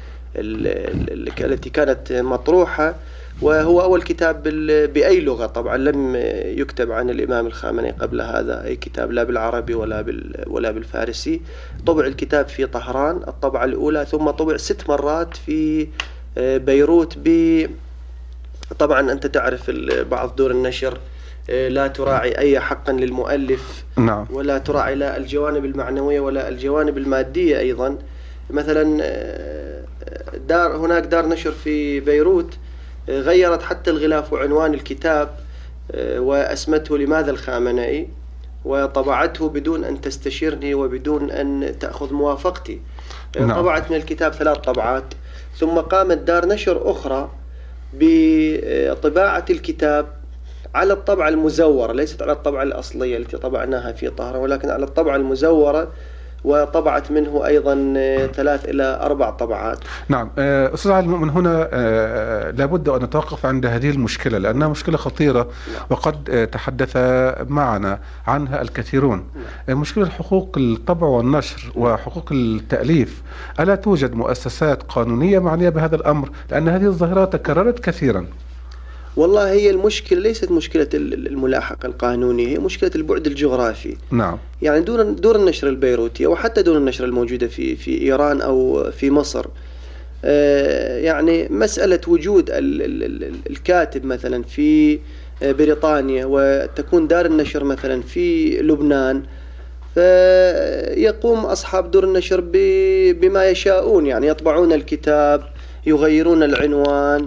Speaker 10: التي كانت مطروحة. وهو أول كتاب بأي لغة، طبعا لم يكتب عن الإمام الخامنئي قبل هذا أي كتاب، لا بالعربي ولا ولا بالفارسي. طبع الكتاب في طهران الطبعة الأولى، ثم طبع ست مرات في بيروت. ب طبعا أنت تعرف بعض دور النشر لا تراعي أي حقا للمؤلف
Speaker 8: نعم.
Speaker 10: ولا تراعي لا الجوانب المعنوية ولا الجوانب المادية أيضا. مثلا دار هناك دار نشر في بيروت غيرت حتى الغلاف وعنوان الكتاب وأسمته لماذا الخامنئي، وطبعته بدون أن تستشيرني وبدون أن تأخذ موافقتي. نعم. طبعت من الكتاب ثلاث طبعات، ثم قامت دار نشر أخرى بطباعة الكتاب على الطبعة المزورة، ليست على الطبعة الأصلية التي طبعناها في طهران، ولكن على الطبعة المزورة، وطبعت منه أيضا ثلاث إلى أربع طبعات.
Speaker 8: نعم. أستاذ علي، من هنا لابد أن نتوقف عند هذه المشكلة لأنها مشكلة خطيرة وقد تحدث معنا عنها الكثيرون. مشكلة حقوق الطبع والنشر وحقوق التأليف، ألا توجد مؤسسات قانونية معنية بهذا الأمر؟ لأن هذه الظاهرة تكررت كثيرا.
Speaker 10: والله هي المشكلة ليست مشكلة الملاحقة القانونية، هي مشكلة البعد الجغرافي.
Speaker 8: نعم.
Speaker 10: يعني دور دور النشر البيروتية وحتى دور النشر الموجودة في في إيران أو في مصر، آه يعني مسألة وجود ال ال ال الكاتب مثلا في بريطانيا وتكون دار النشر مثلا في لبنان، فيقوم أصحاب دور النشر بما يشاءون، يعني يطبعون الكتاب، يغيرون العنوان،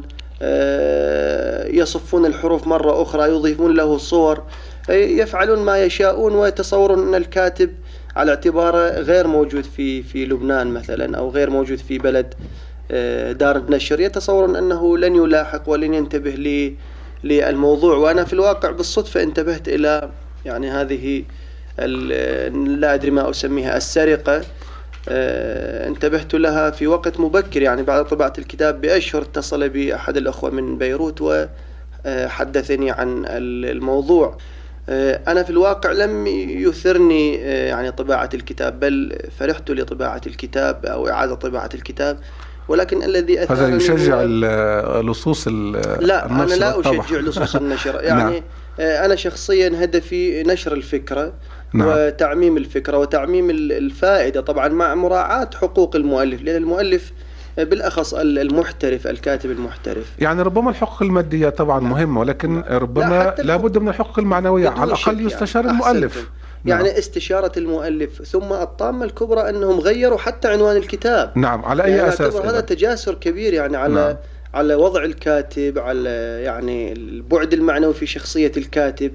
Speaker 10: يصفون الحروف مرة أخرى، يضيفون له صور، يفعلون ما يشاءون، ويتصورون أن الكاتب على اعتباره غير موجود في في لبنان مثلا أو غير موجود في بلد دار النشر، يتصورون أنه لن يلاحق ولن ينتبه لي للموضوع. وأنا في الواقع بالصدفة انتبهت إلى يعني هذه لا أدري ما أسميها السرقة، أه انتبهت لها في وقت مبكر، يعني بعد طباعة الكتاب بأشهر اتصل بي أحد الأخوة من بيروت وحدثني عن الموضوع. أه أنا في الواقع لم يثرني أه يعني طباعة الكتاب، بل فرحت لطباعة الكتاب أو إعادة طباعة الكتاب، ولكن الذي
Speaker 8: أثارني هذا يشجع لصوص النشر.
Speaker 10: لا، أنا لا أشجع لصوص النشر، يعني نعم. أنا شخصيا هدفي نشر الفكرة، نعم. وتعميم الفكرة وتعميم الفائدة، طبعا مع مراعاة حقوق المؤلف، لأن المؤلف بالأخص المحترف الكاتب المحترف،
Speaker 8: يعني ربما الحقوق المادية طبعا نعم. مهمة، ولكن نعم. ربما لا بد من الحقوق المعنوية، على الأقل يستشار يعني. المؤلف
Speaker 10: يعني نعم. استشارة المؤلف. ثم الطامة الكبرى أنهم غيروا حتى عنوان الكتاب.
Speaker 8: نعم. على أي
Speaker 10: يعني
Speaker 8: أساس؟
Speaker 10: هذا تجاسر كبير يعني على نعم. على وضع الكاتب، على يعني البعد المعنوي في شخصية الكاتب،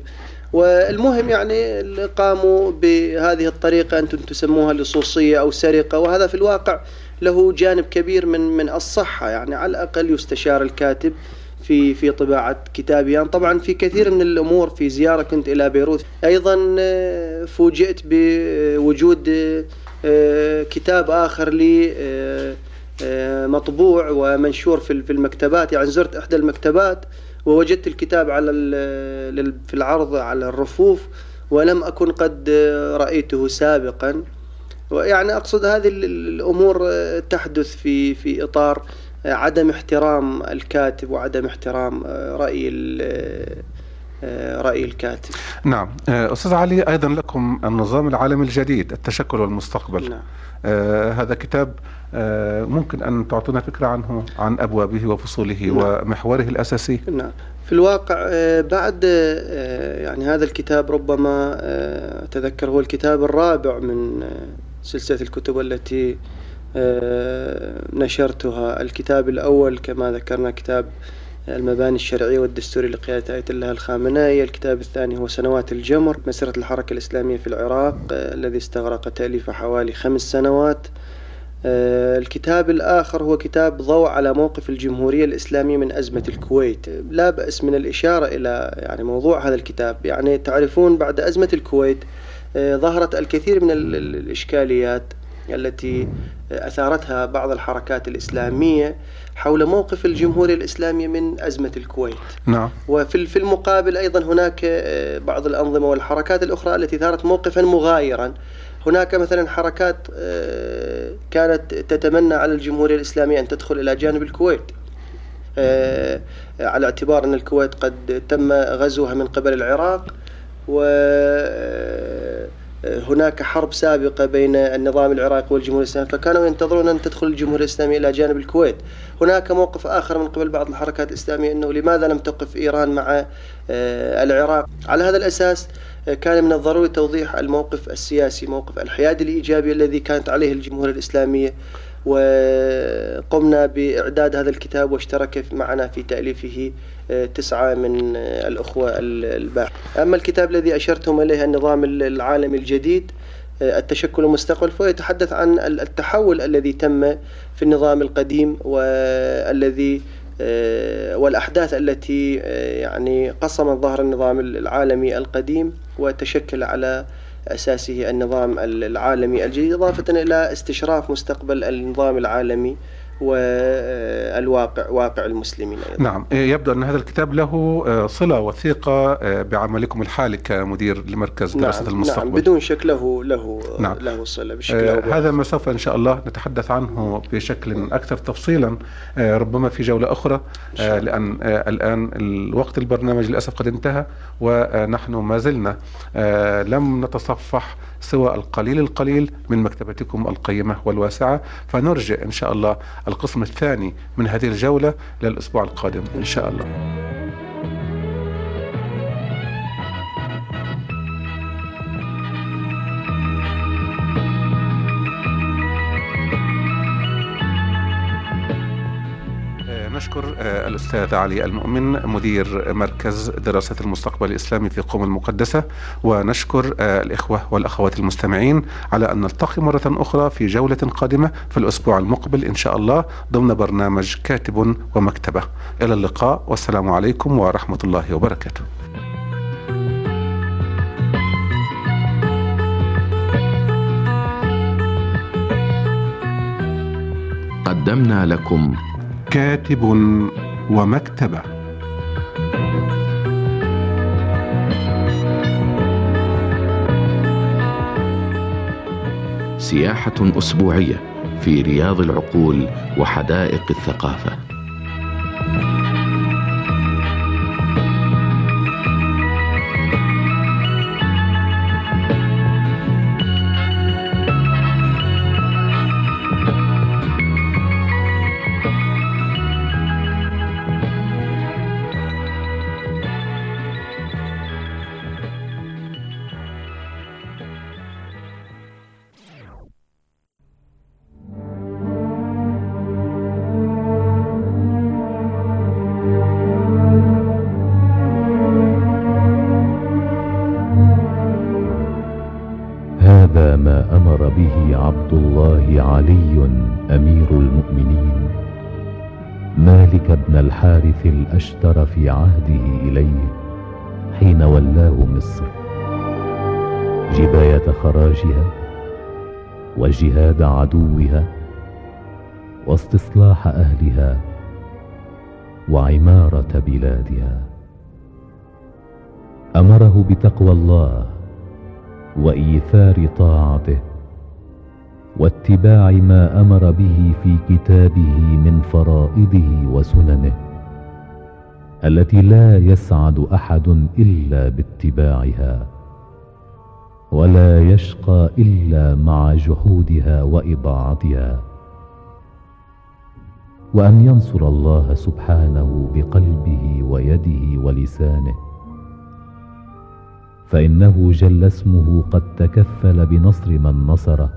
Speaker 10: والمهم يعني قاموا بهذه الطريقة أنتم تسموها لصوصية أو سرقة، وهذا في الواقع له جانب كبير من من الصحة. يعني على الأقل يستشار الكاتب في في طباعة كتابه. يعني طبعا في كثير من الأمور، في زيارة كنت إلى بيروت أيضا فوجئت بوجود كتاب آخر لي مطبوع ومنشور في المكتبات. يعني زرت إحدى المكتبات ووجدت الكتاب على في العرض على الرفوف ولم أكن قد رأيته سابقا. ويعني أقصد هذه الأمور تحدث في في إطار عدم احترام الكاتب وعدم احترام رأي رأي الكاتب.
Speaker 8: نعم أستاذ علي، أيضا لكم النظام العالمي الجديد، التشكل والمستقبل. نعم. آه هذا كتاب آه ممكن أن تعطونا فكرة عنه، عن أبوابه وفصوله. نعم. ومحوره الأساسي.
Speaker 10: نعم. في الواقع آه بعد آه يعني هذا الكتاب ربما آه أتذكر هو الكتاب الرابع من آه سلسلة الكتب التي آه نشرتها. الكتاب الأول كما ذكرنا كتاب المباني الشرعية والدستوري لقيادة آية الله الخامنائي. الكتاب الثاني هو سنوات الجمر، مسيرة الحركة الإسلامية في العراق، آه الذي استغرق تأليفه حوالي خمس سنوات. آه الكتاب الآخر هو كتاب ضوء على موقف الجمهورية الإسلامية من أزمة الكويت. لا بأس من الإشارة إلى يعني موضوع هذا الكتاب. يعني تعرفون بعد أزمة الكويت آه ظهرت الكثير من الإشكاليات التي أثارتها بعض الحركات الإسلامية حول موقف الجمهورية الإسلامية من أزمة الكويت.
Speaker 8: نعم.
Speaker 10: وفي في المقابل أيضا هناك بعض الأنظمة والحركات الأخرى التي ثارت موقفا مغايرا. هناك مثلا حركات كانت تتمنى على الجمهورية الإسلامية أن تدخل إلى جانب الكويت على اعتبار أن الكويت قد تم غزوها من قبل العراق، و هناك حرب سابقة بين النظام العراقي والجمهورية الإسلامية، فكانوا ينتظرون أن تدخل الجمهورية الإسلامية إلى جانب الكويت. هناك موقف آخر من قبل بعض الحركات الإسلامية أنه لماذا لم تقف إيران مع العراق. على هذا الأساس كان من الضروري توضيح الموقف السياسي، موقف الحياد الإيجابي الذي كانت عليه الجمهورية الإسلامية، وقمنا بإعداد هذا الكتاب واشترك معنا في تأليفه تسعة من الأخوة الباحث. أما الكتاب الذي أشرتم إليه النظام العالمي الجديد التشكل والمستقبل، فهو يتحدث عن التحول الذي تم في النظام القديم والذي والأحداث التي يعني قصمت ظهر النظام العالمي القديم وتشكل على أساسه النظام العالمي الجديد، إضافة إلى استشراف مستقبل النظام العالمي والواقع واقع المسلمين أيضا.
Speaker 8: نعم. يبدو أن هذا الكتاب له صلة وثيقة بعملكم الحالي كمدير لمركز دراسة
Speaker 10: نعم.
Speaker 8: المستقبل.
Speaker 10: نعم بدون شك له له
Speaker 8: نعم.
Speaker 10: له صلة بشكل أو بآخر.
Speaker 8: هذا ما سوف إن شاء الله نتحدث عنه بشكل أكثر تفصيلا ربما في جولة أخرى، لأن الآن الوقت البرنامج للأسف قد انتهى، ونحن ما زلنا لم نتصفح سوى القليل القليل من مكتبتكم القيمة والواسعة، فنرجع إن شاء الله القسم الثاني من هذه الجولة للأسبوع القادم إن شاء الله. نشكر الأستاذ علي المؤمن مدير مركز دراسة المستقبل الإسلامي في قم المقدسة، ونشكر الإخوة والأخوات المستمعين على أن نلتقي مرة أخرى في جولة قادمة في الأسبوع المقبل إن شاء الله ضمن برنامج كاتب ومكتبة. إلى اللقاء والسلام عليكم ورحمة الله وبركاته.
Speaker 12: قدمنا لكم
Speaker 8: كاتب ومكتبة.
Speaker 12: سياحة أسبوعية في رياض العقول وحدائق الثقافة.
Speaker 13: ما أمر به عبد الله علي أمير المؤمنين مالك بن الحارث الأشتر في عهده إليه حين ولاه مصر، جباية خراجها وجهاد عدوها واستصلاح أهلها وعمارة بلادها. أمره بتقوى الله وإيثار طاعته واتباع ما أمر به في كتابه من فرائضه وسننه التي لا يسعد أحد إلا باتباعها ولا يشقى إلا مع جحودها وإضاعتها، وأن ينصر الله سبحانه بقلبه ويده ولسانه، فإنه جل اسمه قد تكفل بنصر من نصره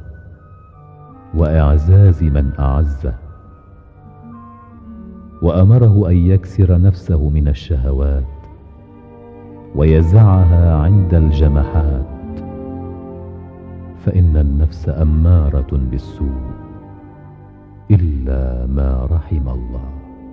Speaker 13: وإعزاز من أعزه. وأمره أن يكسر نفسه من الشهوات ويزعها عند الجمحات، فإن النفس أمارة بالسوء إلا ما رحم الله.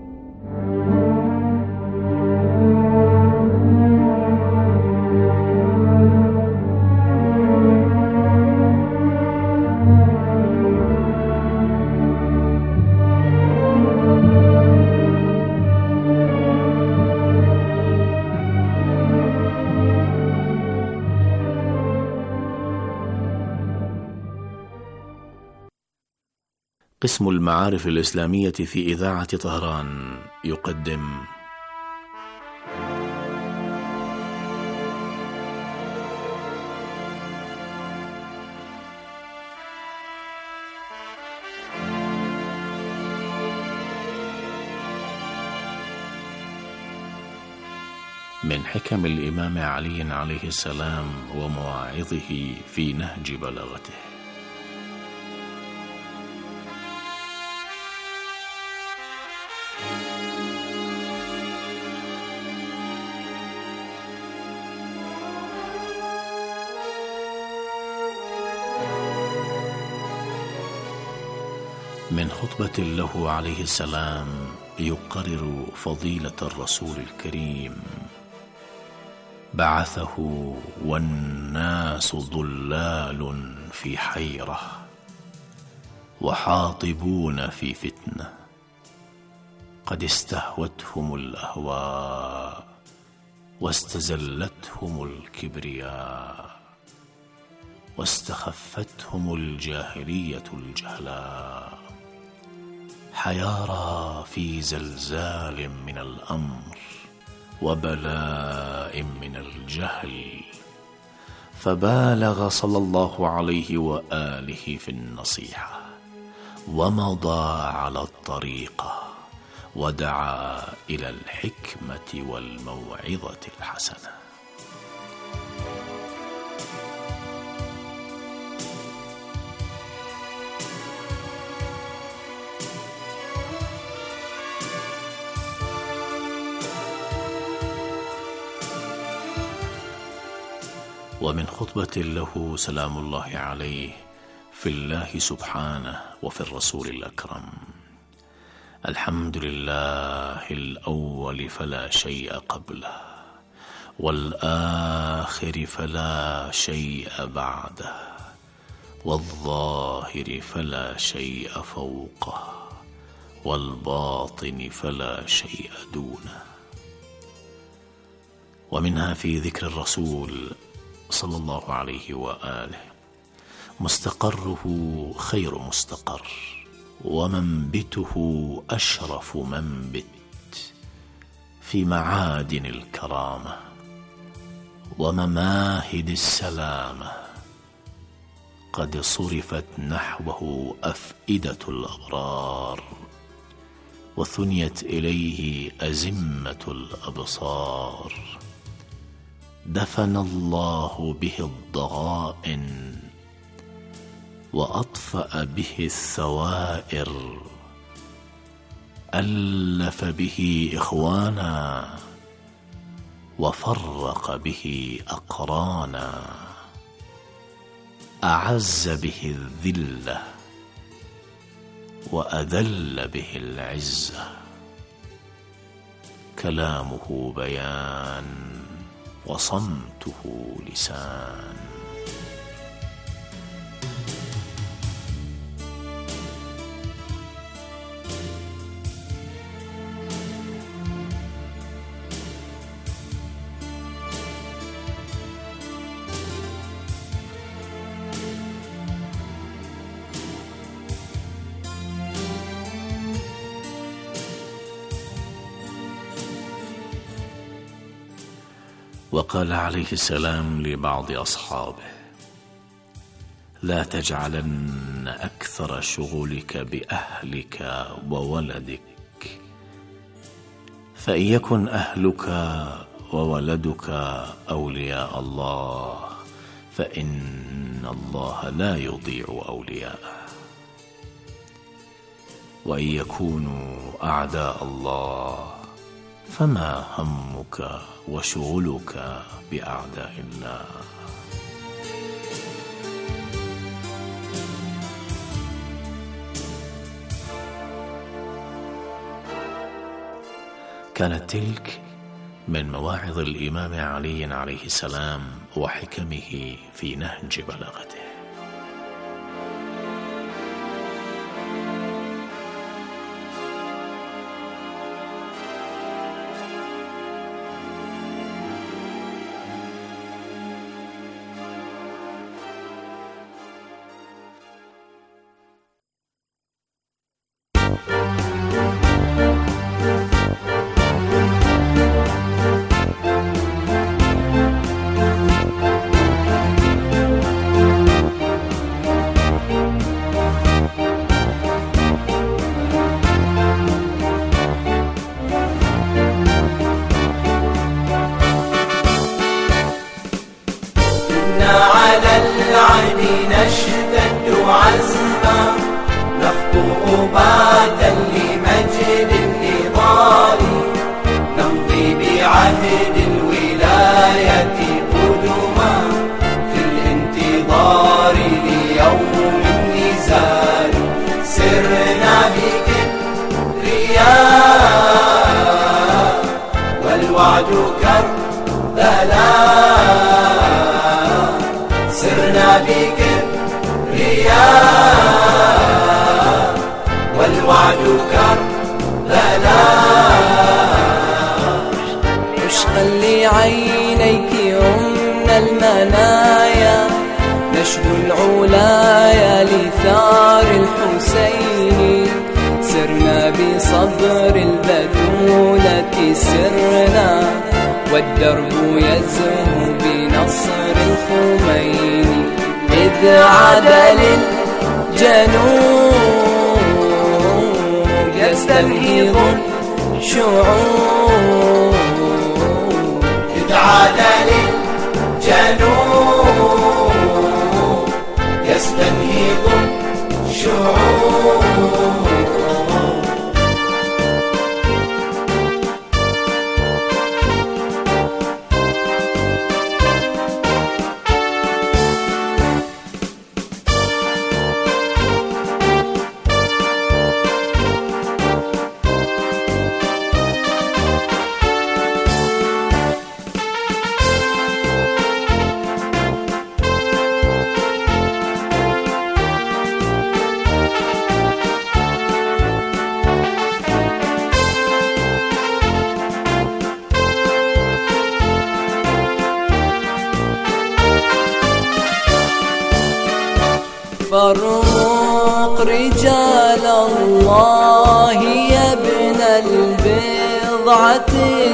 Speaker 14: قسم المعارف الإسلامية في إذاعة طهران يقدم من حكم الإمام علي عليه السلام ومواعظه في نهج بلاغته. من خطبة له عليه السلام يقرر فضيلة الرسول الكريم: بعثه والناس ضلال في حيرة وحاطبون في فتنة، قد استهوتهم الأهواء واستزلتهم الكبرياء واستخفتهم الجاهلية الجهلاء، حيارى في زلزال من الأمر وبلاء من الجهل، فبالغ صلى الله عليه وآله في النصيحة ومضى على الطريقة ودعا إلى الحكمة والموعظة الحسنة. ومن خطبة له سلام الله عليه في الله سبحانه وفي الرسول الأكرم: الحمد لله الأول فلا شيء قبله، والآخر فلا شيء بعده، والظاهر فلا شيء فوقه، والباطن فلا شيء دونه. ومنها في ذكر الرسول صلى الله عليه وآله: مستقره خير مستقر، ومنبته أشرف منبت، في معادن الكرامة ومماهد السلامة، قد صرفت نحوه أفئدة الأبرار، وثنيت إليه أزمة الأبصار، دفن الله به الضغائن وأطفأ به الثوائر، ألف به إخوانا وفرق به أقرانا، أعز به الذلة وأذل به العزة. كلامه بيان وصمته لسان. وقال عليه السلام لبعض أصحابه: لا تجعلن أكثر شغلك بأهلك وولدك، فإن يكن أهلك وولدك أولياء الله فإن الله لا يضيع أولياءه، وإن يكونوا أعداء الله فما همك وشغلك بأعداء الله. كانت تلك من مواعظ الإمام علي عليه السلام وحكمه في نهج بلاغته.
Speaker 15: فرق رجال الله يا ابن البضعة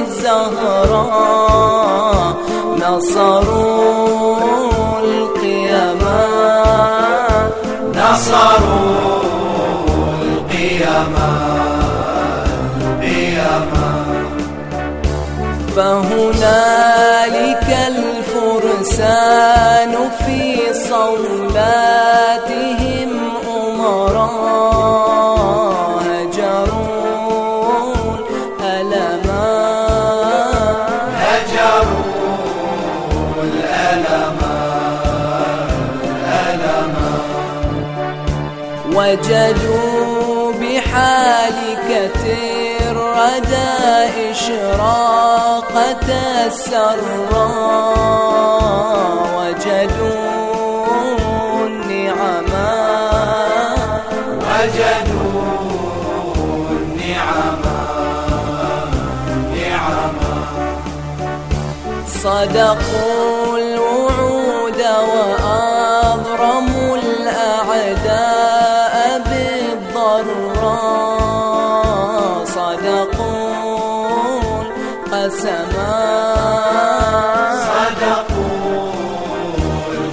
Speaker 15: الزهراء، نصروا القيامة نصروا القيامة القيامة. فهنالك الفرسان في صولاتهم أمراء هجروا الألما هجروا الألما الألما. وجدوا بحالك الردى إشراقة السراء وجدوا النعما
Speaker 11: وجدوا النعما نعما
Speaker 15: صدقوا الوعود